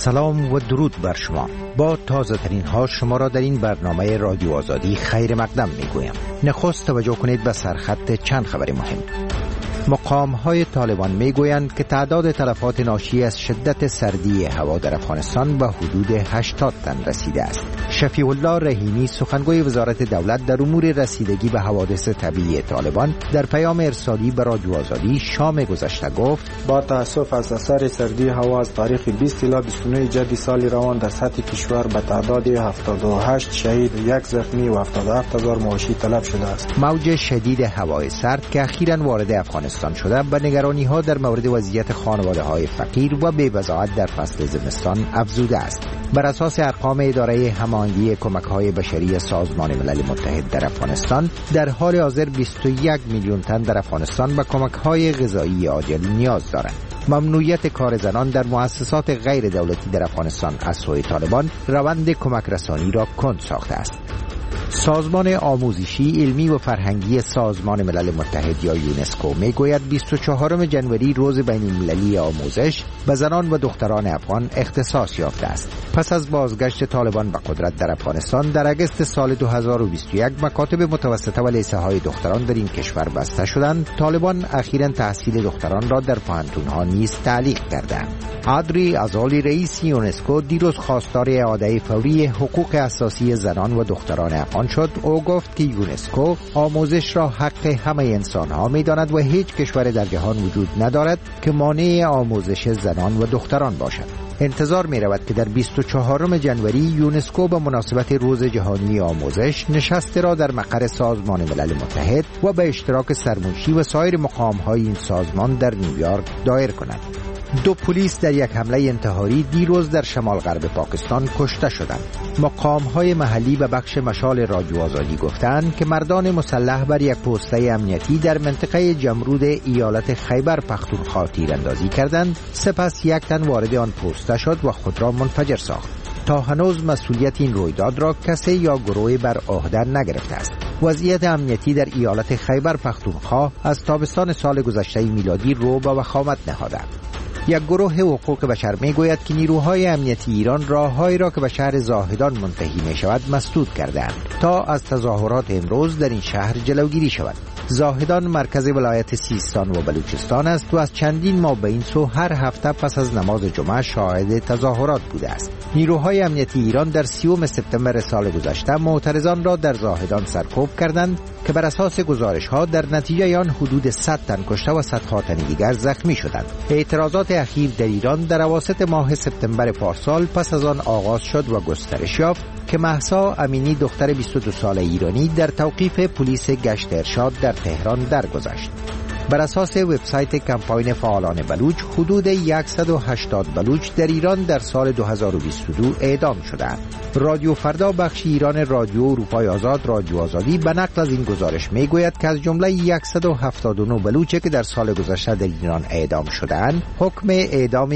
سلام و درود بر شما. با تازه ترین ها شما را در این برنامه رادیو آزادی خیر مقدم می گویم. نخست توجه کنید به سرخط چند خبر مهم. مقام های طالبان می گویند که تعداد تلفات ناشی از شدت سردی هوا در افغانستان به حدود 80 تن رسیده است. شفیع الله رحیمی سخنگوی وزارت دولت در امور رسیدگی به حوادث طبیعی طالبان در پیام ارسالی به رادیو آزادی شام گذشته گفت: با تأسف از اثر سردی هوا از تاریخ 20 الی 29 جدی سال روان در سطح کشور به تعداد 78 شهید و 1 زخمی و 77000 مواشی تلف شده است. موج شدید هوای سرد که اخیراً وارد افغانستان شده به نگرانی ها در مورد وضعیت خانواده های فقیر و بی‌وضاحت در فصل زمستان افزوده است. بر اساس ارقام اداره هماهنگی کمک‌های بشری سازمان ملل متحد در افغانستان، در حال حاضر 21 میلیون تن در افغانستان به کمک‌های غذایی عاجل نیاز دارند. ممنوعیت کار زنان در مؤسسات غیر دولتی در افغانستان از سوی طالبان روند کمک رسانی را کند ساخته است. سازمان آموزشی، علمی و فرهنگی سازمان ملل متحد یا یونسکو میگوید 24 جنوری روز بین المللی آموزش به زنان و دختران افغان اختصاص یافته است. پس از بازگشت طالبان به قدرت در افغانستان در اگست سال 2021 مکاتب متوسطه و لیسه های دختران در این کشور بسته شدند. طالبان اخیراً تحصیل دختران را در پوهنتون‌ها نیز تعلیق کردند. ادری ازالی رئیس یونسکو دیروز خواستار اعاده فوری حقوق اساسی زنان و دختران افغان شد. او گفت که یونسکو آموزش را حق همه انسان‌ها می‌داند و هیچ کشور در جهان وجود ندارد که مانع آموزش زنان و دختران باشد. انتظار می رود که در 24 جنوری یونسکو به مناسبت روز جهانی آموزش نشست را در مقر سازمان ملل متحد و به اشتراک سرمنشی و سایر مقام‌های این سازمان در نیویورک دایر کند. 2 پلیس در یک حمله انتحاری دیروز در شمال غرب پاکستان کشته شدند. مقام‌های محلی به بخش مشال رادیو آزادی گفتند که مردان مسلح بر یک پسته امنیتی در منطقه جمرود ایالت خیبر پختونخوا تیراندازی کردند. سپس یک تن وارد آن پسته شد و خود را منفجر ساخت. تا هنوز مسئولیت این رویداد را کسی یا گروهی بر عهده نگرفته است. وضعیت امنیتی در ایالت خیبر پختونخوا از تابستان سال گذشته میلادی رو به وخامت نهاده. یک گروه حقوق بشر میگوید که نیروهای امنیتی ایران راههایی را که به شهر زاهدان منتهی می شود مسدود کردند تا از تظاهرات امروز در این شهر جلوگیری شود. زاهدان مرکز ولایت سیستان و بلوچستان است و از چندین ماه به این سو هر هفته پس از نماز جمعه شاهد تظاهرات بوده است. نیروهای امنیتی ایران در 30 سپتامبر سال گذشته معترضان را در زاهدان سرکوب کردند که بر اساس گزارش‌ها در نتیجه آن حدود 100 تن کشته و صدها تن دیگر زخمی شدند. اعتراضات اخیر در ایران در اواسط ماه سپتامبر پارسال پس از آن آغاز شد و گسترش یافت که مهسا امینی دختر 22 ساله ایرانی در توقیف پلیس گشت ارشاد در تهران درگذشت. بر اساس وبسایت کمپاین فعالان بلوچ حدود 180 بلوچ در ایران در سال 2022 اعدام شدند. رادیو فردا بخش ایران رادیو اروپای آزاد رادیو آزادی به نقل از این گزارش میگوید که از جمله 179 بلوچی که در سال گذشته در ایران اعدام شدند، حکم اعدام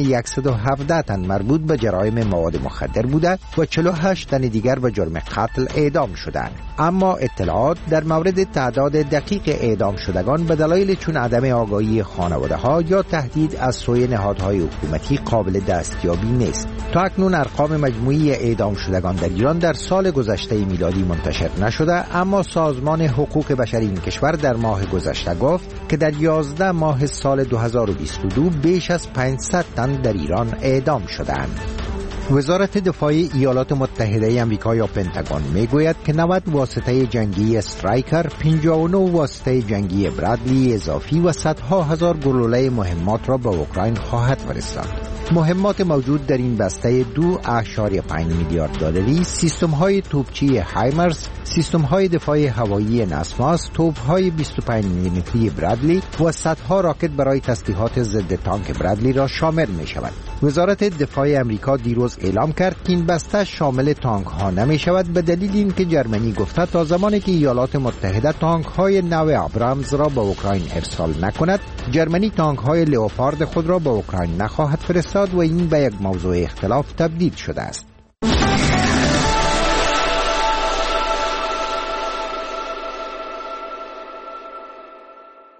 117 تن مربوط به جرایم مواد مخدر بوده و 48 تن دیگر به جرم قتل اعدام شدند. اما اطلاعات در مورد تعداد دقیق اعدام شدگان به دلایل چون عدم آگاهی خانواده‌ها یا تهدید از سوی نهادهای حکومتی قابل دستیابی نیست. تا اکنون ارقام مجموعی اعدام شدگان در ایران در سال گذشته میلادی منتشر نشده، اما سازمان حقوق بشری این کشور در ماه گذشته گفت که در 11 ماه سال 2022 بیش از 500 تن در ایران اعدام شدند. وزارت دفاع ایالات متحده آمریکا یا پنتاگون میگوید که 90 واسطه جنگی استرایکر، 59 واسطه جنگی برادلی اضافی و صدها هزار گلوله مهمات را به اوکراین خواهد فرستاد. مهمات موجود در این بسته 2.5 میلیارد دلاری سیستم‌های توپچی هایمرس، سیستم‌های دفاع هوایی نسماس، توپ‌های 25 میلیمتری برادلی و صدها راکت برای تسلیحات ضد تانک برادلی را شامل می‌شود. وزارت دفاع آمریکا دیروز اعلام کرد که این بسته شامل تانک‌ها نمی‌شود به دلیل اینکه جرمنی گفته تا زمانی که ایالات متحده تانک‌های نو ابرامز را به اوکراین ارسال نکند، جرمنی تانک‌های لئوپارد خود را به اوکراین نخواهد فرستاد و این به یک موضوع اختلاف تبدیل شده است.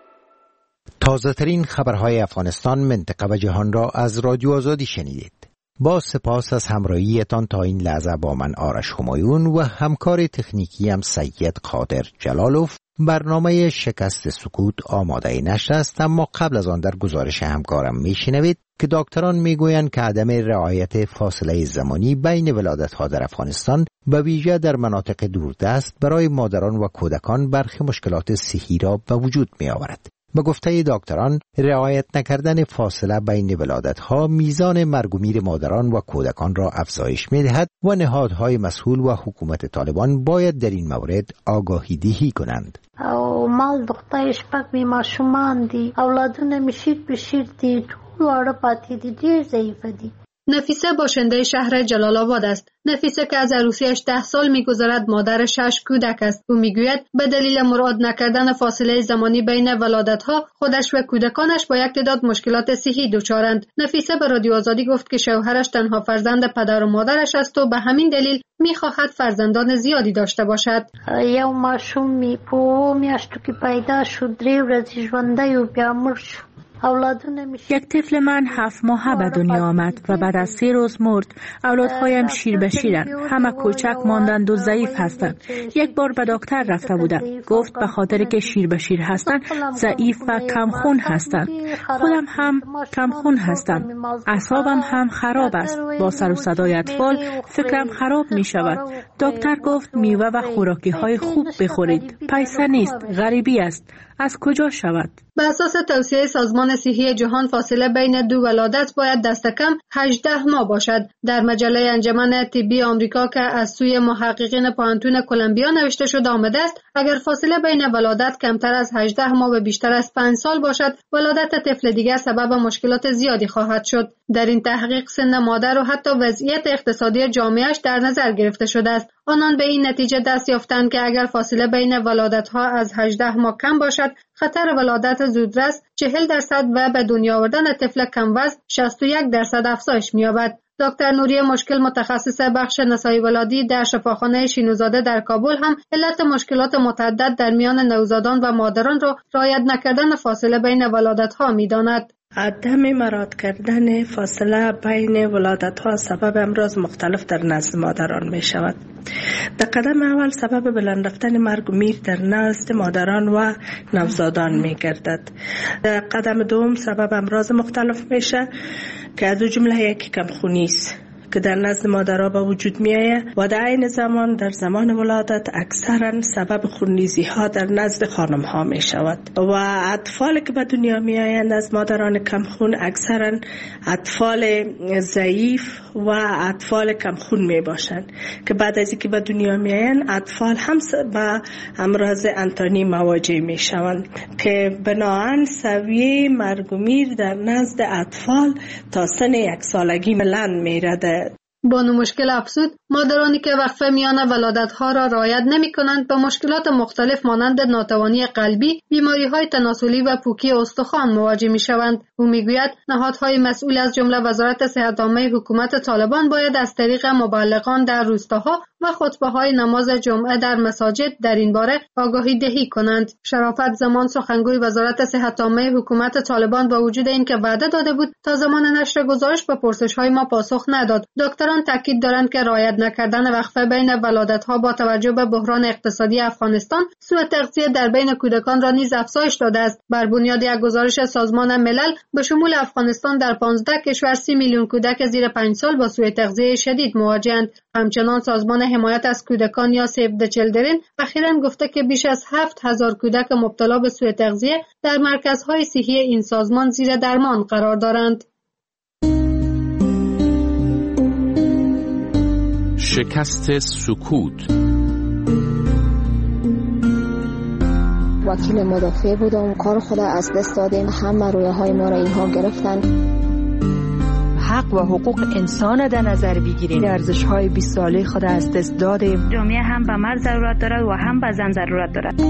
تازه ترین خبرهای افغانستان، منطقه و جهان را از رادیو آزادی شنیدید. با سپاس از همراهیتان تا این لحظه با من آرش همایون و همکار تکنیکی هم سید قادر جلالوف. برنامه شکست سکوت آماده نشر است، اما قبل از آن در گزارش همکارم میشنوید که دکتران میگویند که عدم رعایت فاصله زمانی بین ولادت‌ها در افغانستان به ویژه در مناطق دوردست برای مادران و کودکان برخی مشکلات صحی را به وجود می‌آورد. به گفته دکتران، رعایت نکردن فاصله بین ولادت‌ها میزان مرگ و میر مادران و کودکان را افزایش می‌دهد و نهادهای مسئول و حکومت طالبان باید در این مورد آگاهی دهی کنند. او مال دختای شپږ می ماشومان دي، اولادونه می شیر بشیر دي، ټول واړه پاتې دي، ډېر ضعیفه دي. نفیسه باشنده شهر جلال آباد است. نفیسه که از عروسیش 10 سال می‌گذرد مادر 6 کودک است. او میگوید به دلیل مراعات نکردن فاصله زمانی بین ولادت‌ها خودش و کودکانش با یک تعداد مشکلات صحی دچارند. نفیسه به رادیو آزادی گفت که شوهرش تنها فرزند پدر و مادرش است و به همین دلیل می‌خواهد فرزندان زیادی داشته باشد. یو ماشوم می په میاشتو کې پیدا شو، 3 ورځې ژوندی و بیا مړ شو. یک طفل من 7 ماهه به دنیا آمد و بعد از 3 روز مرد. اولادهایم شیر به شیرند، همه کوچک ماندند و ضعیف هستند. یک بار به دکتر رفته بودم، گفت به خاطر که شیر به شیر هستند ضعیف و کم خون هستند. خودم هم کم خون هستم، اعصابم هم خراب است. با سر و صدای اطفال فکرم خراب می شود. دکتر گفت میوه و خوراکی های خوب بخورید. پیسه نیست، غریبی است. از کجا شود؟ به اساس توصیه سازمان صحی جهان فاصله بین دو ولادت باید دست کم 18 ماه باشد. در مجله انجمن طبی آمریکا که از سوی محققین پوهنتون کلمبیا نوشته شده آمده است، اگر فاصله بین ولادت کمتر از 18 ماه و بیشتر از 5 سال باشد، ولادت طفل دیگر سبب مشکلات زیادی خواهد شد. در این تحقیق سن مادر و حتی وضعیت اقتصادی جامعهش در نظر گرفته شده است. آنان به این نتیجه دست یافتند که اگر فاصله بین ولادت‌ها از 18 ماه کم باشد، خطر ولادت زودرس 40% و به دنیا آوردن طفل کم وزن 61% افزایش می‌یابد. دکتر نوری مشکل متخصص بخش نسایی ولادی در شفاخانه شینوزاده در کابل هم علت مشکلات متعدد در میان نوزادان و مادران را رعایت نکردن فاصله بین ولادت‌ها می‌داند. عدم مراعات کردن فاصله بین ولادت‌ها سبب امراض مختلف در نزد مادران می شود. در قدم اول سبب بلند رفتن مرگ و میر در نزد مادران و نوزادان می گردد. در قدم دوم سبب امراض مختلف میشه که از جمله یکی کمخونی است که در نزد مادرها به وجود می آید و در عین زمان در زمان ولادت اکثرا سبب خونریزی ها در نزد خانم ها می شود و اطفال که به دنیا می آیند از مادران کمخون اکثرا اطفال ضعیف و اطفال کمخون می باشند که بعد از اینکه به دنیا می آیند اطفال هم به امراض انتانی مواجه می شوند که بناهن سویه مرگ و میر در نزد اطفال تا سن 1 سالگی بلند می رده. بانو مشکل افزود مادرانی که وقفه میان ولادت‌ها را رعایت نمی‌کنند با مشکلات مختلف مانند ناتوانی قلبی، بیماری‌های تناسلی و پوکی استخوان مواجه می‌شوند. او می‌گوید نهادهای مسئول از جمله وزارت صحت عامه حکومت طالبان باید از طریق مبلغان در روستاها و خطبه‌های نماز جمعه در مساجد در این باره آگاهی دهی کنند. شرافت زمان سخنگوی وزارت صحت عامه حکومت طالبان با وجود اینکه وعده داده بود تا زمان نشر گزارش به پرسش‌های ما پاسخ نداد. دکتران تاکید دارند که رعایت نکردن وقفه بین ولادت‌ها با توجه به بحران اقتصادی افغانستان سوء تغذیه در بین کودکان را نیز افزایش داده است. بر بنیاد یک گزارش سازمان ملل به شمول افغانستان در 15 کشور 30 میلیون کودک زیر 5 سال با سوء تغذیه شدید مواجه‌اند. همچنان سازمان حمایت از کودکان یا سیو د چیلدرن اخیراً گفته که بیش از 7000 کودک مبتلا به سوء تغذیه در مرکزهای صحی این سازمان زیر درمان قرار دارند. شکست سکوت. وکیل مدافع بودم، کار خود از دست دادیم، همه رویاهای ما را اینها گرفتن. حق و حقوق انسان در نظر بگیریم، ارزش‌های 20 ساله خود از دست دادیم. جامعه هم به مرد ضرورت دارد و هم به زن ضرورت دارد.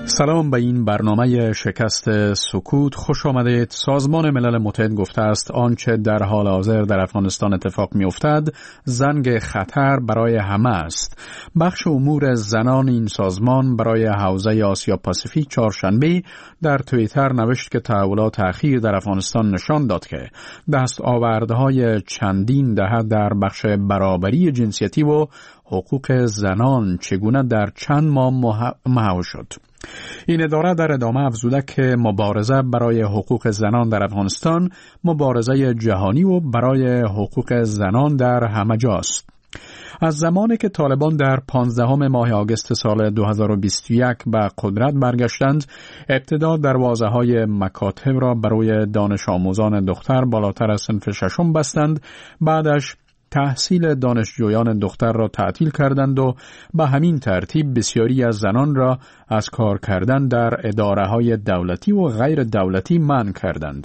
سلام به این برنامه شکست سکوت خوش آمدید. سازمان ملل متحد گفته است آنچه در حال حاضر در افغانستان اتفاق می افتد زنگ خطر برای همه است. بخش امور زنان این سازمان برای حوزه آسیا پاسیفیک چهارشنبه در توییتر نوشت که تحولات اخیر در افغانستان نشان داد که دستاوردهای چندین دهه در بخش برابری جنسیتی و حقوق زنان چگونه در چند ماه محو شد. این اداره در ادامه افزوده که مبارزه برای حقوق زنان در افغانستان مبارزه جهانی و برای حقوق زنان در همه جاست. از زمانی که طالبان در 15 ماه آگوست سال 2021 به قدرت برگشتند، ابتدا دروازه‌های مکاتب را برای دانش آموزان دختر بالاتر از صنف ششم بستند، بعدش تحصیل دانشجویان دختر را تعطیل کردند و به همین ترتیب بسیاری از زنان را از کار کردن در اداره‌های دولتی و غیر دولتی منع کردند.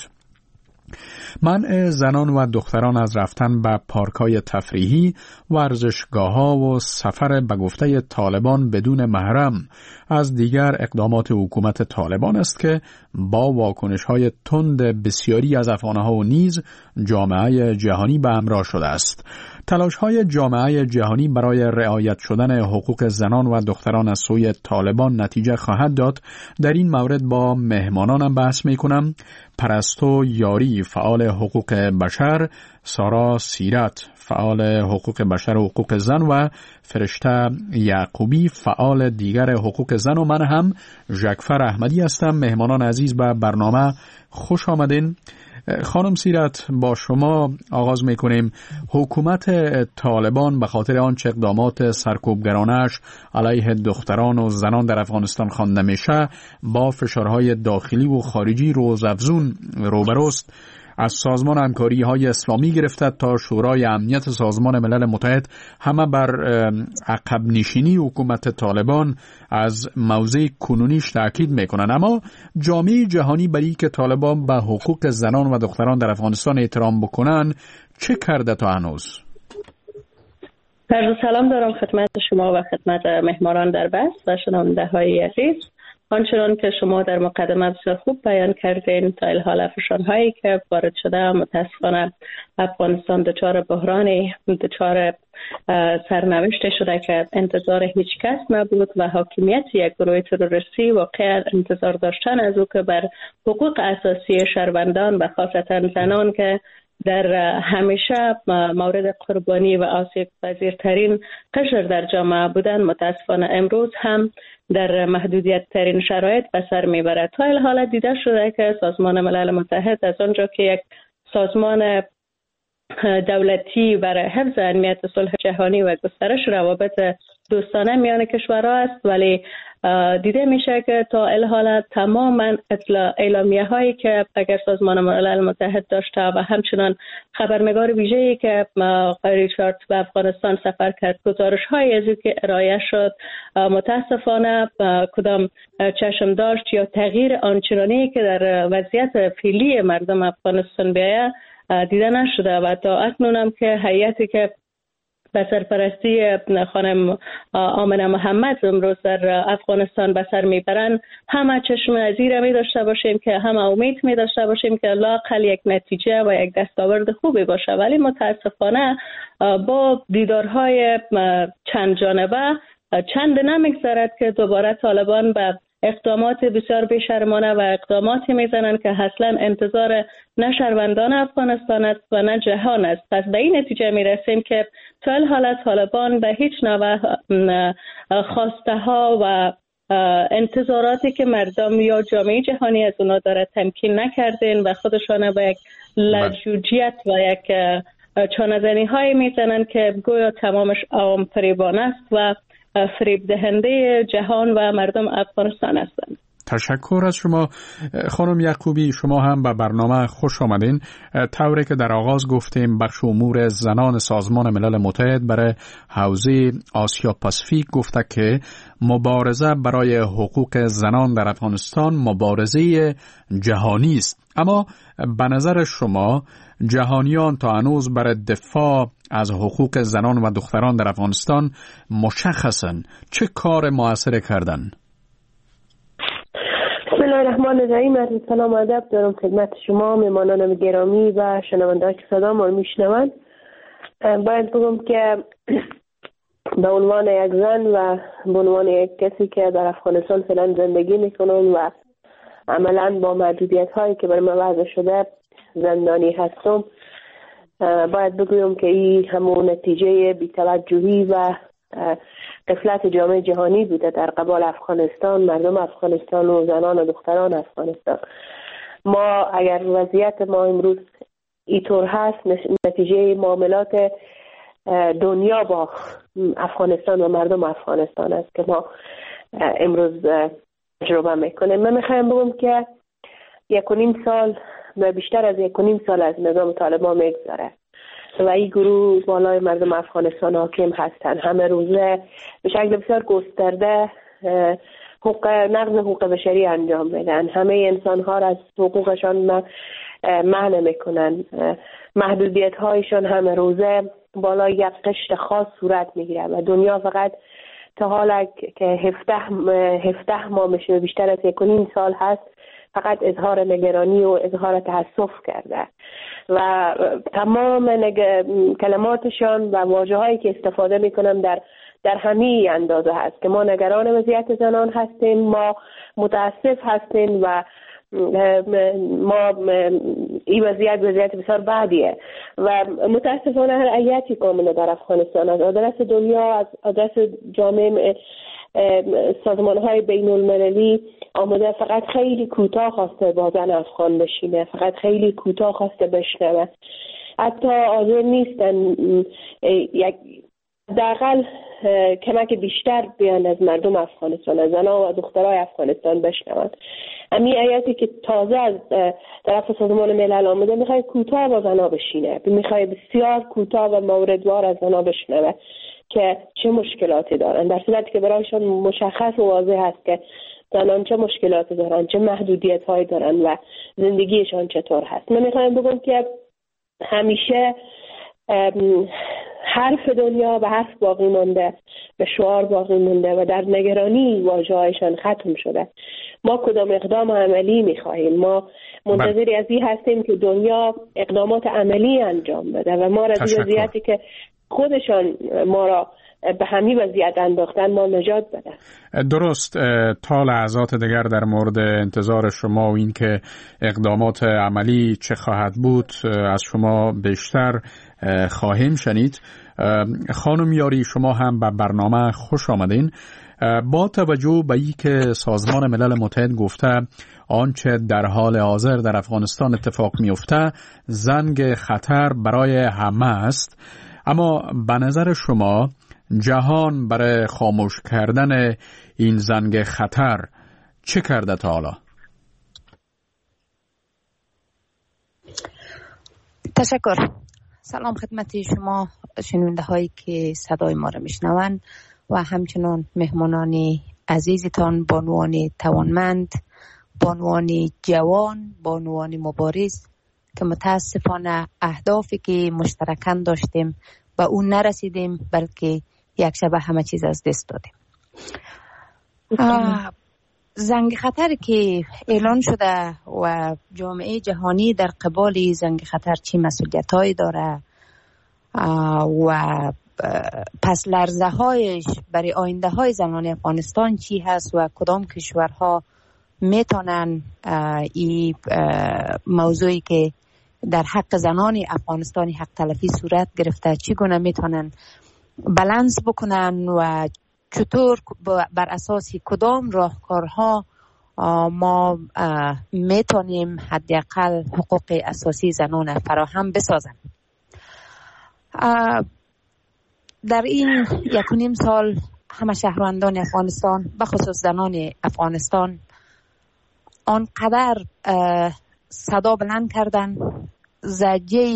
منع زنان و دختران از رفتن به پارک‌های تفریحی، ورزشگاه‌ها و سفر به گفته طالبان بدون محرم از دیگر اقدامات حکومت طالبان است که با واکنش‌های تند بسیاری از افغان‌ها و نیز جامعه جهانی به همراه شده است. تلاش‌های جامعه جهانی برای رعایت شدن حقوق زنان و دختران از سوی طالبان نتیجه خواهد داد. در این مورد با مهمانانم بحث می‌کنم. پرستو یاری، فعال حقوق بشر، سارا سیرت، فعال حقوق بشر و حقوق زن و فرشته یعقوبی، فعال دیگر حقوق زن و من هم ژکفر احمدی هستم. مهمانان عزیز به برنامه خوش آمدین. خانم سیرت، با شما آغاز میکنیم. حکومت طالبان به خاطر آنچه اقدامات سرکوبگرانش علیه دختران و زنان در افغانستان خوانده میشه با فشارهای داخلی و خارجی روزافزون روبروست. از سازمان همکاری های اسلامی گرفته تا شورای امنیت سازمان ملل متحد همه بر عقب نشینی حکومت طالبان از موضع کنونیش تاکید میکنن، اما جامعه جهانی برای که طالبان به حقوق زنان و دختران در افغانستان احترام بکنن چه کرده تا هنوز؟ سلام دارم خدمت شما و خدمت مهمانان در بحث و شنونده های عزیز. آنچنان که شما در مقدمه بسیار خوب بیان کردین، تا الحال فشارهایی که وارد شده متاسفانه افغانستان دچار بحرانی، دچار سرنوشت شده که انتظار هیچ کس نبود و حاکمیت یک گروه تروریستی واقعا انتظار داشتن از او که بر حقوق اساسی شهروندان و خاصتا زنان که در همیشه مورد قربانی و آسیب پذیرترین قشر در جامعه بودن، متاسفانه امروز هم در محدودیت ترین شرایط به سر میبرد. تا الحال دیده شده که سازمان ملل متحد از آنجا که یک سازمان دولتی برای حفظ امنیت صلح جهانی و گسترش روابط دوستانه میان کشورها است، ولی دیده میشه که تا الحال تماما اعلامیه هایی که اگر سازمان ملل متحد داشته و همچنان خبرنگار ویژه‌ای که ریچارد به افغانستان سفر کرد گزارش های از که ارائه شد متاسفانه کدام چشم داشت یا تغییر آنچنانی که در وضعیت فعلی مردم افغانستان بیایه دیده نشده و تا اکنون هم که هیئتی که به سرپرستی خانم آمنه محمد امروز در افغانستان به سر میبرن، همه چشم نظیر می داشته باشیم که همه امید می داشته باشیم که لااقل یک نتیجه و یک دستاورد خوبی باشه، ولی متاسفانه با دیدارهای چند جانبه چند نمیگذرد که دوباره طالبان به اقدامات بسیار بیشرمانه و اقداماتی میزنند که اصلا انتظار نه شهروندان افغانستان است و نه جهان است. پس به این نتیجه میرسیم که تا الحال طالبان به هیچ نوع خواسته ها و انتظاراتی که مردم یا جامعه جهانی از اونا داره تمکین نکردین و خودشان به یک لجوجیت و یک چانه‌زنی های میزنند که گویا تمامش عوام فریبانه است و فریب دهنده جهان و مردم افغانستان هستند. تشکر از شما. خانم یعقوبی، شما هم به برنامه خوش آمدین. طوری که در آغاز گفتیم بخش امور زنان سازمان ملل متحد برای حوزه آسیا پاسیفیک گفته که مبارزه برای حقوق زنان در افغانستان مبارزه جهانی است، اما به نظر شما جهانیان تا هنوز برای دفاع از حقوق زنان و دختران در افغانستان مشخصاً چه کار موثر کردن؟ رحمان الرحیم. عرض سلام و ادب دارم خدمت شما مهمانان گرامی و شنونده‌ای که صدا ما رو میشنوند. باید بگم که به عنوان یک زن و به عنوان یک کسی که در افغانستان فعلا زندگی میکنم و عملا با محدودیت هایی که بر من وضع شده زندانی هستم، باید بگویم که این همون نتیجه بی‌توجهی و غفلت جامعه جهانی بوده در قبال افغانستان، مردم افغانستان و زنان و دختران افغانستان. ما اگر وضعیت ما امروز اینطور هست نتیجه معاملات دنیا با افغانستان و مردم افغانستان است که ما امروز تجربه میکنیم. من میخوایم بگم که 1.5 سال و بیشتر از 1.5 سال از نظام طالبان میگذره و این گروه بالای مردم افغانستان حاکم هستند. همه روزه به شکل بسیار گسترده نقض حقوق بشری انجام میدن. همه انسان ها را از حقوقشان منع میکنن. محدودیت هایشان همه روزه بالای یک قشر خاص صورت میگیره و دنیا فقط تا حالا که 17 ماه میشه بیشتر از 1.5 سال هست فقط اظهار نگرانی و اظهار تأسف کرده و تمام کلماتشان و واژه هایی که استفاده میکنم در همین اندازه هست که ما نگران وضعیت زنان هستیم، ما متاسف هستیم و ما این وضعیت بسیار بدیه و متاسفانه هر ایتی کامل در افغانستان از آدرس دنیا، از آدرس جامعه، سازمان های بین المللی آمده فقط خیلی کوتاه خواسته با زن افغان بشینه، فقط خیلی کوتاه خواسته بشنوه، حتی حاضر نیستن یک دقیقاً کمک بیشتر بیان از مردم افغانستان، از زنان و دخترای افغانستان بشنوند. همین آیاتی که تازه از طرف سازمان ملل آمده میخوای کوتاه با زنا بشینه، میخوای بسیار کوتاه و موردوار از زنا بشنوه که چه مشکلاتی دارن، در صورتی که برایشان مشخص و واضح هست که زنان چه مشکلاتی دارن، چه محدودیت هایی دارن و زندگیشان چطور هست. من میخوایم بگم که همیشه حرف دنیا به حرف باقی مونده، به شعار باقی مونده و در نگرانی واژه‌هایشان ختم شده. ما کدام اقدام عملی می‌خواهیم؟ ما منتظری از این هستیم که دنیا اقدامات عملی انجام بده و ما را از وضعیتی که خودشان ما را به همین وضعیت انداختن ما نجات بده. درست. تا لحظات دیگر در مورد انتظار شما و این که اقدامات عملی چه خواهد بود از شما بیشتر خواهیم شنید. خانم یاری، شما هم به برنامه خوش آمدین. با توجه به این که سازمان ملل متحد گفته آنچه در حال حاضر در افغانستان اتفاق میفته زنگ خطر برای همه است، اما به نظر شما جهان برای خاموش کردن این زنگ خطر چه کرده تا حالا؟ تشکر. سلام خدمت شما شنونده هایی که صدای ما را میشنوند و همچنان مهمانان عزیزتان، بانوان توانمند، بانوان جوان، بانوان مبارز که متاسفانه اهدافی که مشترکاً داشتیم به اون نرسیدیم، بلکه یک شبه همه چیز از دست دادیم. زنگ خطر که اعلان شده و جامعه جهانی در قبال زنگ خطر چی مسئولیت‌هایی داره و پس لرزه هایش برای آینده های زنان افغانستان چی هست و کدام کشورها میتونن این موضوعی که در حق زنان افغانستانی حق تلفی صورت گرفته چگونه میتونن بالانس بکنن و چطور بر اساس کدام راهکارها ما میتونیم حداقل حقوق اساسی زنان فراهم بسازن. در این 1.5 سال همه شهروندان افغانستان به خصوص زنان افغانستان آنقدر صدا بلند کردن، زجه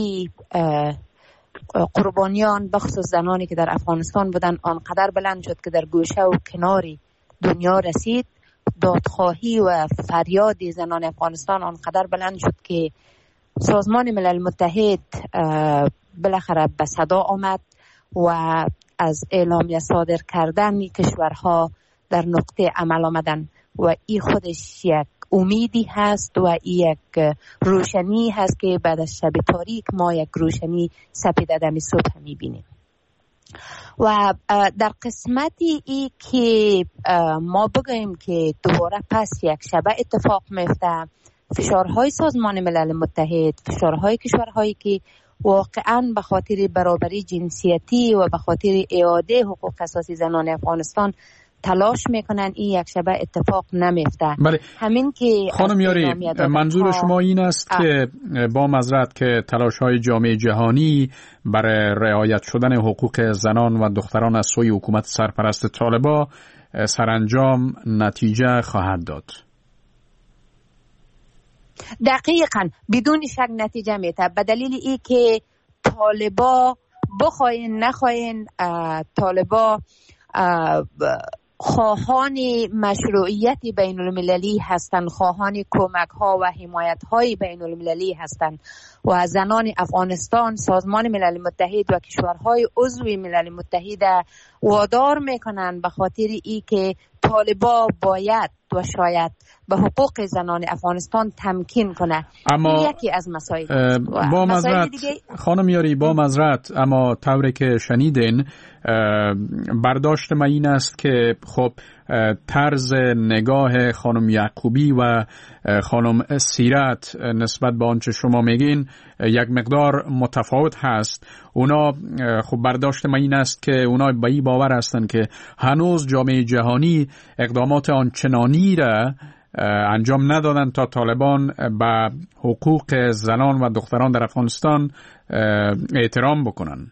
قربانیان به خصوص زنانی که در افغانستان بودن آنقدر بلند شد که در گوشه و کناری دنیا رسید. دادخواهی و فریاد زنان افغانستان آنقدر بلند شد که سازمان ملل متحد بالاخره به صدا آمد و از اعلامیه صادر کردن کشورها در نقطه عمل آمدن و این خودش یک امیدی هست و یک روشنی هست که بعد از شب تاریک ما یک روشنی سپیده دم صبح میبینیم. و در قسمتی ای که ما بگوییم که دوباره پس یک شبه اتفاق میفته، فشارهای سازمان ملل متحد، فشارهای کشورهایی که واقعا به خاطر برابری جنسیتی و به خاطر اعاده حقوق اساسی زنان افغانستان تلاش میکنن، این یک شبه اتفاق نمیفته. بله. همین که خانم یاری، منظور شما این است که با معذرت که تلاش های جامعه جهانی برای رعایت شدن حقوق زنان و دختران از سوی حکومت سرپرست طالبان سرانجام نتیجه خواهد داد؟ دقیقاً بدون شک نتیجه میده، به دلیل ای که طالبا بخواین نخواین، طالبا خواهان مشروعیت بین المللی هستند، خواهان کمک ها و حمایت های بین المللی هستند و زنان افغانستان سازمان ملل متحد و کشورهای عضو ملل متحد وادار میکنند به خاطر ای که طالبا باید و شاید به حقوق زنان افغانستان تمکین کنه. اما یکی از مسائل با معذرت خانم یاری، با معذرت، اما طوری که شنیدین برداشت من این است که خب طرز نگاه خانم یعقوبی و خانم سیرت نسبت به آنچه شما میگین یک مقدار متفاوت هست. اونا خب برداشت من این است که اونا به این باور هستند که هنوز جامعه جهانی اقدامات آنچنانی را انجام ندادن تا طالبان به حقوق زنان و دختران در افغانستان احترام بکنن.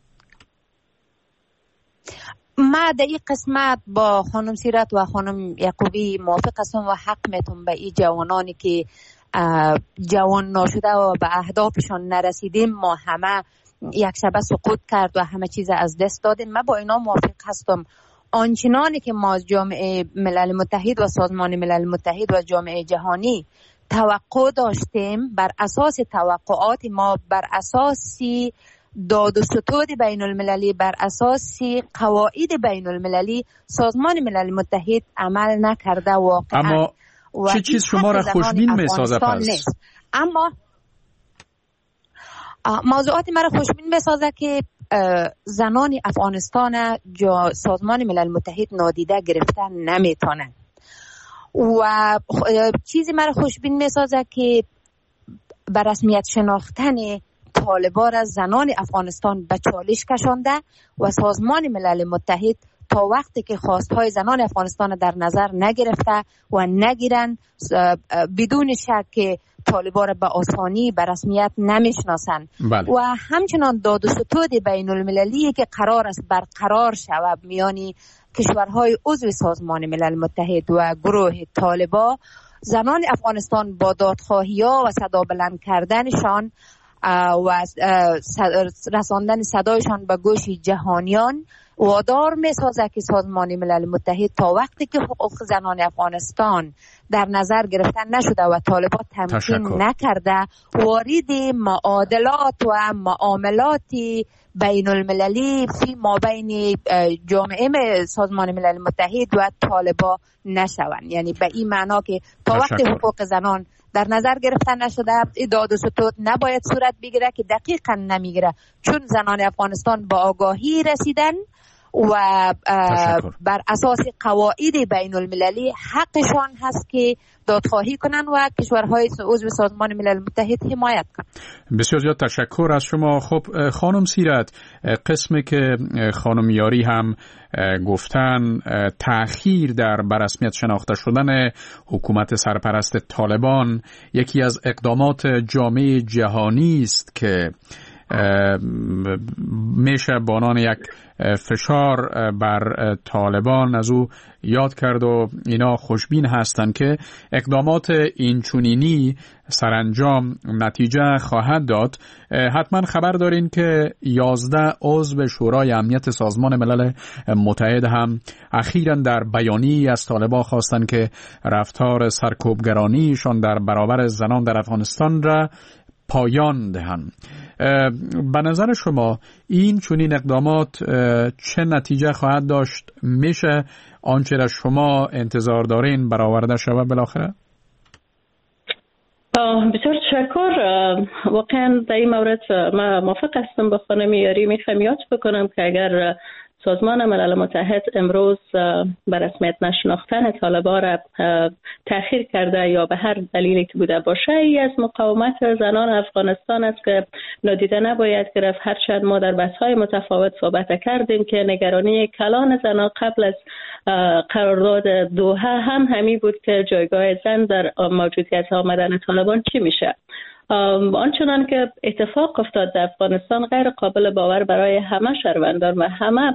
ما در این قسمت با خانم سیرت و خانم یعقوبی موافق هستم و حق میتون به این جوانانی که جوان ناشده و به اهدافشان نرسیدیم، ما همه یک شبه سقوط کرد و همه چیز از دست دادیم. من با اینا موافق هستم. آنچنانی که ما از جامعه ملل متحد و سازمان ملل متحد و جامعه جهانی توقع داشتیم، بر اساس توقعات ما، بر اساس داد و ستود بین المللی، بر اساس قواعد بین المللی سازمان ملل متحد عمل نکرده واقعا. اما چه چیز شما را خوشبین میسازه پس؟ اما موضوعات مرا خوشبین میسازه که زنان افغانستان سازمان ملل متحد نادیده گرفتن نمیتونن و چیزی مرا خوشبین میسازه که بر رسمیت شناختن طالبان از زنان افغانستان به چالش کشانده و سازمان ملل متحد تا وقتی که خواستهای زنان افغانستان در نظر نگرفته و نگیرن، بدون شک که طالبان را به آسانی به رسمیت نمیشناسند. بله. و همچنان داد و ستود بین المللی که قرار است برقرار شود میان کشورهای عضو سازمان ملل متحد و گروه طالبان، زنان افغانستان با دادخواهی‌ها و صدا بلند کردنشان و رساندن صدایشان به گوش جهانیان وادار میسازه که سازمان ملل متحد تا وقتی که حقوق زنان افغانستان در نظر گرفتن نشده و طالبان تمکین نکرده، وارد معادلات و معاملات بین المللی فی ما بین جامعه سازمان ملل متحد و طالبان نشوند. یعنی به این معنا که تا وقتی حقوق زنان در نظر گرفتن نشده، داد و ستود نباید صورت بگیره که دقیقاً نمیگیره، چون زنان افغانستان با آگاهی رسیدن و بر اساس قواعد بین المللی حقشان هست که دادخواهی کنن و کشورهای عضو سازمان ملل متحد حمایت کنن. بسیار زیاد تشکر از شما. خب خانم سیرت، قسمی که خانم یاری هم گفتن تأخیر در بررسمیت شناخته شدن حکومت سرپرست طالبان یکی از اقدامات جامعه جهانی است که میشه به عنوان یک فشار بر طالبان از او یاد کرد و اینا خوشبین هستند که اقدامات اینچنینی سرانجام نتیجه خواهد داد. حتما خبر دارین که 11 عضو شورای امنیت سازمان ملل متحد هم اخیراً در بیانیه‌ای از طالبان خواستند که رفتار سرکوبگرانیشان در برابر زنان در افغانستان را پایان دهند. به نظر شما این چنین اقدامات چه نتیجه خواهد داشت؟ میشه آنچه را شما انتظار دارین برآورده شود بالاخره؟ بسیار تشکر. واقعا در این مورد من موافق هستم با خانم یاری. میخوام یاد بکنم که اگر سازمان ملل متحد امروز به رسمیت نشناختن طالبان را تأخیر کرده یا به هر دلیلی که بوده باشه، ای از مقاومت زنان افغانستان است که نادیده نباید گرفت. هرچند ما در بحث‌های متفاوت صحبت کردیم که نگرانی کلان زنان قبل از قرارداد دوحه هم همی بود که جایگاه زن در موجودیت آمدن طالبان چی میشه. آنچنان که اتفاق افتاد در افغانستان غیر قابل باور برای همه شهروندان و همه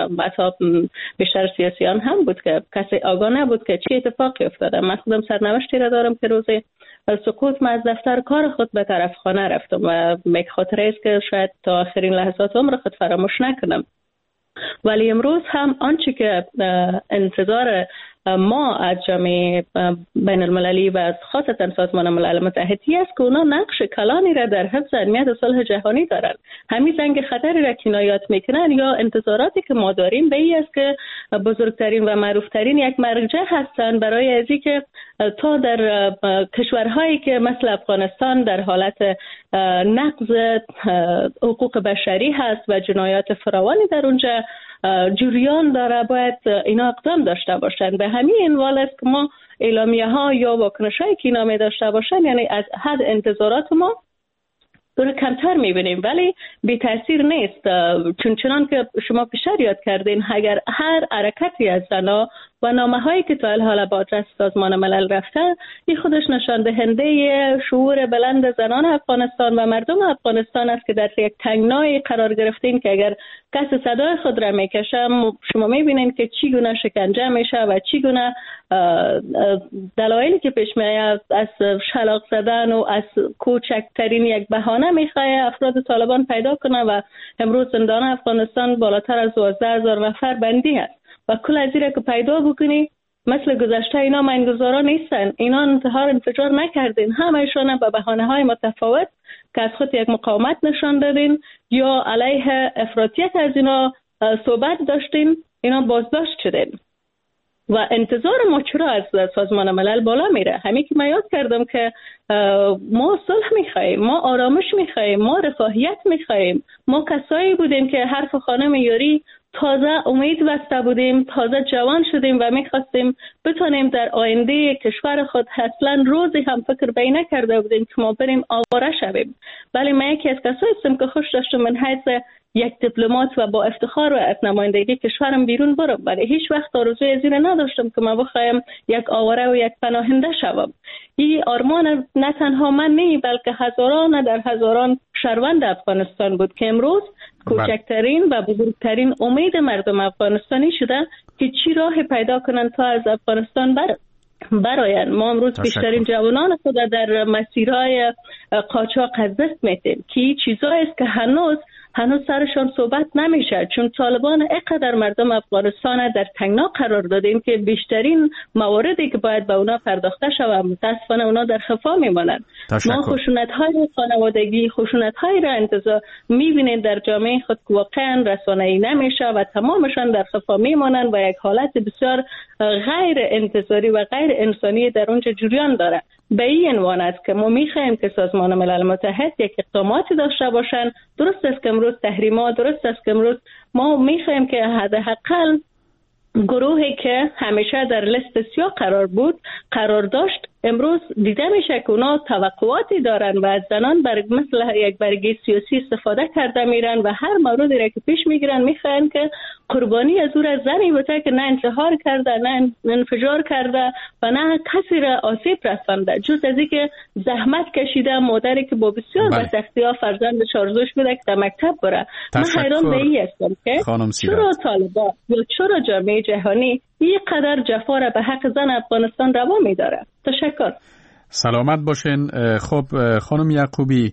بیشتر سیاسیان هم بود که کسی آگاه نبود که چی اتفاقی افتاده. من خودم سرنوشتی را دارم که روز سقوط من از دفتر کار خود به طرف خانه رفتم و یک خاطره است که شاید تا آخرین لحظات عمر خود فراموش نکنم. ولی امروز هم آنچه که انتظار ما از جامعه بین المللی و خاصتا سازمان ملل متحدی است که اونا نقش کلانی را در حفظ امنیت و صلح جهانی دارند. همین زنگ خطری را کنایات میکنن یا انتظاراتی که ما داریم به این است که بزرگترین و معروفترین یک مرجع هستند برای ازی که تا در کشورهایی که مثل افغانستان در حالت نقض حقوق بشری هست و جنایات فراوانی در اونجا جریان داره، باید اینا اقدام داشته باشند. به همین عنوان است که ما اعلامیه ها یا واکنش هایی که اینا می داشته باشند، یعنی از حد انتظارات ما دور کمتر میبینیم، ولی بی تاثیر نیست. چون که شما پیشتر یاد کردین، اگر هر حرکتی از زنا و نامه هایی که تا الحال با آدرس سازمان ملل رفته، این خودش نشان دهنده شعور بلند زنان افغانستان و مردم افغانستان است که در یک تنگنای قرار گرفتین که اگر کسی صدای خود را میکشه، شما میبینین که چی گونه شکنجه میشه و چی گونه دلایلی که پیش میاد از شلاق زدن و از کوچکترین یک بهانه میخواد افراد طالبان پیدا کنه و امروز زندان افغانستان بالاتر از 12,000 نفر بندی هست و کل از که پیدا بکنی مثل گذشته اینا مینگذارا نیستن. اینا انفجار نکردین، همه‌شون به بهانه‌های متفاوت که از خود یک مقاومت نشان دادین یا علیه افراطیت از اینا صحبت داشتین، اینا بازداشت شدین و انتظار ما چرا از سازمان ملل بالا میره. همین که من یاد کردم که ما صلح میخوایم، ما آرامش میخوایم، ما رفاهیت میخوایم. ما کسایی بودیم که حرف خانم یاری تازه امید بسته بودیم، تازه جوان شدیم و میخواستیم بتونیم در آینده کشور خود اصلا روزی هم فکر بی نکرده بودیم که ما بریم آواره شویم. ولی من یکی از کسایی هستم که خوش داشتم من حیث یک دیپلمات و با افتخار و از نمایندگی کشورم بیرون برم، ولی هیچ وقت آرزوی از این نداشتم که من بخوایم یک آواره و یک پناهنده شوم. این آرمان نه تنها من نه، بلکه هزاران در هزاران شهروند افغانستان بود که امروز کوچکترین و بزرگترین امید مردم افغانستانی شده که چی راه پیدا کنن تا از افغانستان براین. ما امروز بیشترین جوانان خود در مسیرهای قاچاق از دست میدیم که چیزایی است که هنوز سرشان صحبت نمیشه، چون طالبان اینقدر مردم افغانستان در تنگنا قرار دادیم که بیشترین مواردی که باید به اونا پرداخته شود متاسفانه اونا در خفا میمانند. ما خشونت‌های خانوادگی، خشونت‌های را انتظار میبینید در جامعه خود که واقعا رسانه‌ای نمیشه و تمامشان در خفا میمانند و یک حالت بسیار غیر انتظاری و غیر انسانی در اونجا جریان داره. به این عنوان است که ما میخواهیم که سازمان ملل متحد یک اقداماتی داشته باشند. درست است که امروز تحریمات، درست است که امروز ما میخواهیم که حداقل گروهی که همیشه در لیست سیاه قرار داشت، امروز دیده میشه که اونا توقعاتی دارن و از زنان مثل یک برگه سیاسی استفاده کرده میرن و هر موردی را که پیش میگیرن میخواین که قربانی از او را زنی بوده که نه انتحار کرده، نه انفجار کرده و نه کسی را آسیب رسانده، جز از اینکه زحمت کشیده مادری که با بسیار بدبختی‌ها فرزندش آرزوش بوده که در مکتب بره. من حیران به این هستم که چرا طالبان یا چرا جامعه جهانی اینقدر جفا را به حق زن افغانستان روا می‌داره. تشکر. سلامت باشین. خب خانم یعقوبی،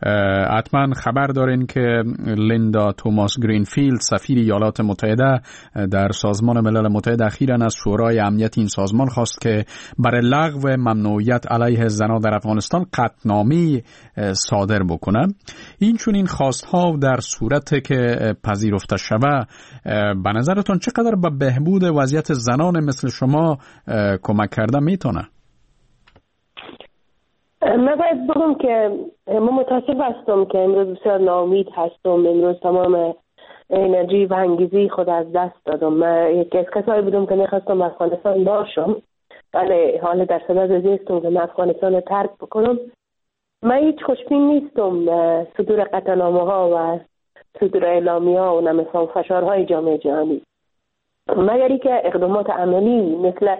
حتما خبر دارین که لیندا توماس گرینفیلد سفیر ایالات متحده در سازمان ملل متحد اخیراً از شورای امنیت این سازمان خواست که برای لغو ممنوعیت علیه زنان در افغانستان قطعنامه‌ای صادر بکنه. این چون این خواست‌ها در صورت که پذیرفته شود، به نظرتون چقدر به بهبود وضعیت زنان مثل شما کمک کرده میتونه؟ من باید بگم که من متاسف هستم که امروز بسیار ناامید هستم. امروز تمام انرژی و انگیزی خود از دست دادم. من یکی از کسایی بودم که میخواستم افغانستان باشم، ولی حال در صدد زیستم که من افغانستان رو ترک بکنم. من هیچ خوشبین نیستم صدور قطعنامه ها و صدور اعلامی ها و نمیفهم فشارهای جامعه جهانی، مگری که اقدامات عملی مثل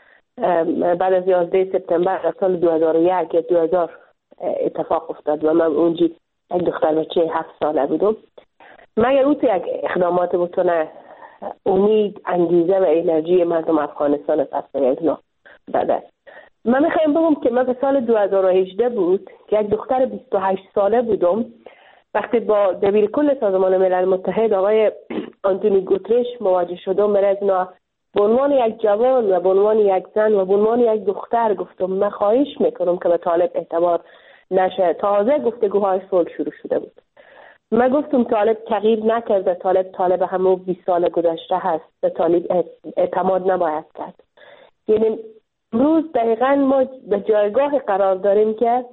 بعد از 11 سپتامبر در سال 2001 یا 2000 اتفاق افتاد و من اونجا یک دختر بچه 7 ساله بودم. مگر او تو یک اقدامات بتونه امید، انگیزه و انرژی مردم افغانستان پس اینا بده. من میخوایم بگم که من به سال 2018 بود که یک دختر 28 ساله بودم وقتی با دبیر کل سازمان ملل متحد آقای آنتونی گوترش مواجه شدم. برای اینا به عنوان یک جوان و به عنوان یک زن و به عنوان یک دختر گفتم من خواهش میکنم که به طالب اعتبار نشه. تازه گفتگوهای صلح شروع شده بود. من گفتم طالب تغییر نکرده، طالب همون 20 سال گذشته هست، به طالب اعتماد نباید کرد. یعنی امروز دقیقا ما به جایگاه قرار داریم که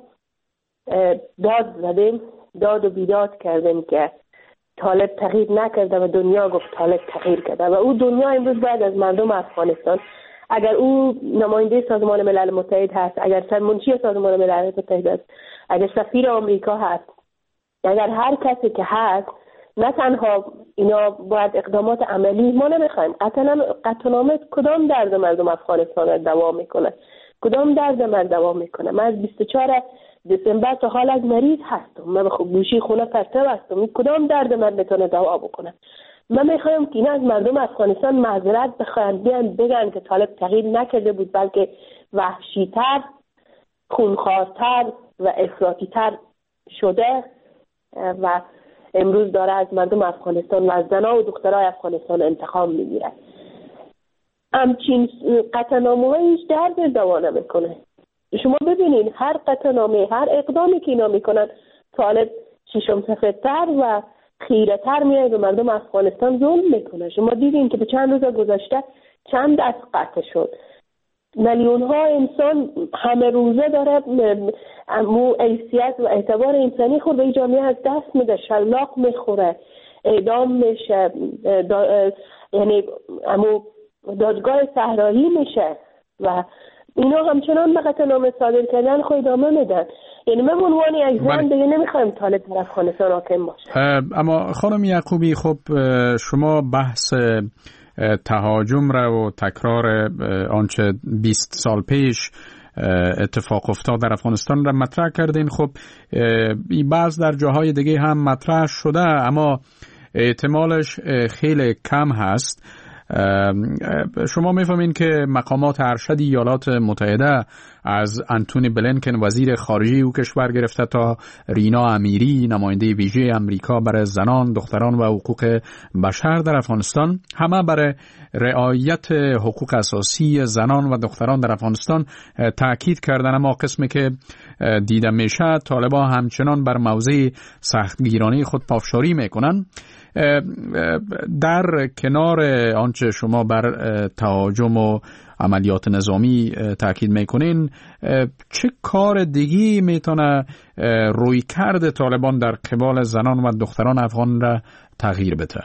داد زدیم، داد و بیداد کردیم که طالب تغییر نکرده و دنیا گفت طالب تغییر کرده و او دنیا امروز باید از مردم افغانستان، اگر او نماینده سازمان ملل متحد هست، اگر سرمنشی سازمان ملل متحد هست، اگر سفیر آمریکا هست، اگر هر کسی که هست، نه تنها اینا باید اقدامات عملی. ما نمیخوایم قطعنامه کدام درد مردم افغانستان دوام میکنه، کدام درد من دوام میکنه. من از 24 دسامبر تا حال از مریض هستم، من به گوشی خونه پرتو هستم. کدام درد من بتونه دوا بکنه؟ من میخوایم که اینا از مردم افغانستان معذرت بخواهند، بیان بگن که طالب تغییر نکرده بود، بلکه وحشی‌تر، خونخوارتر و افراطی‌تر شده و امروز داره از مردم افغانستان و از زنان و دخترای افغانستان انتقام میگیره. همچین قطعنامه هیچ درد دوا نمیکنه. شما ببینید هر قطعنامه، هر اقدامی که اینا میکنن، طالب ششم سفیدتر و خیره‌تر میاد به مردم افغانستان ظلم میکنه. شما دیدین که به چند روز گذشته چند دست قطع شد، میلیون ها انسان همه روزه داره حیثیت و اعتبار انسانی خود به این جامعه از دست میده، شلاق میخوره، اعدام میشه، یعنی دادگاه صحرایی میشه و اینا همچنان به قطعنامه صادر کردن خود ادامه میدن. یعنی من به عنوان یک زن دیگه نمیخوایم طالب در افغانستان حاکم باشه. اما خانم یعقوبی، خب شما بحث تهاجم را و تکرار آنچه 20 سال پیش اتفاق افتاد در افغانستان را مطرح کردین. خب این بعض در جاهای دیگه هم مطرح شده، اما احتمالش خیلی کم هست. شما میفهمین که مقامات ارشد ایالات متحده از انتونی بلینکن وزیر خارجه او کشور گرفته تا رینا امیری نماینده ویژه امریکا برای زنان، دختران و حقوق بشر در افغانستان، همه برای رعایت حقوق اساسی زنان و دختران در افغانستان تاکید کردن. اما قسمی که دیده میشه طالبان همچنان بر موضع سختگیرانه خود پافشاری میکنن. در کنار آنچه شما بر تهاجم و عملیات نظامی تاکید میکنین، چه کار دیگی میتونه رویکرد طالبان در قبال زنان و دختران افغان را تغییر بده؟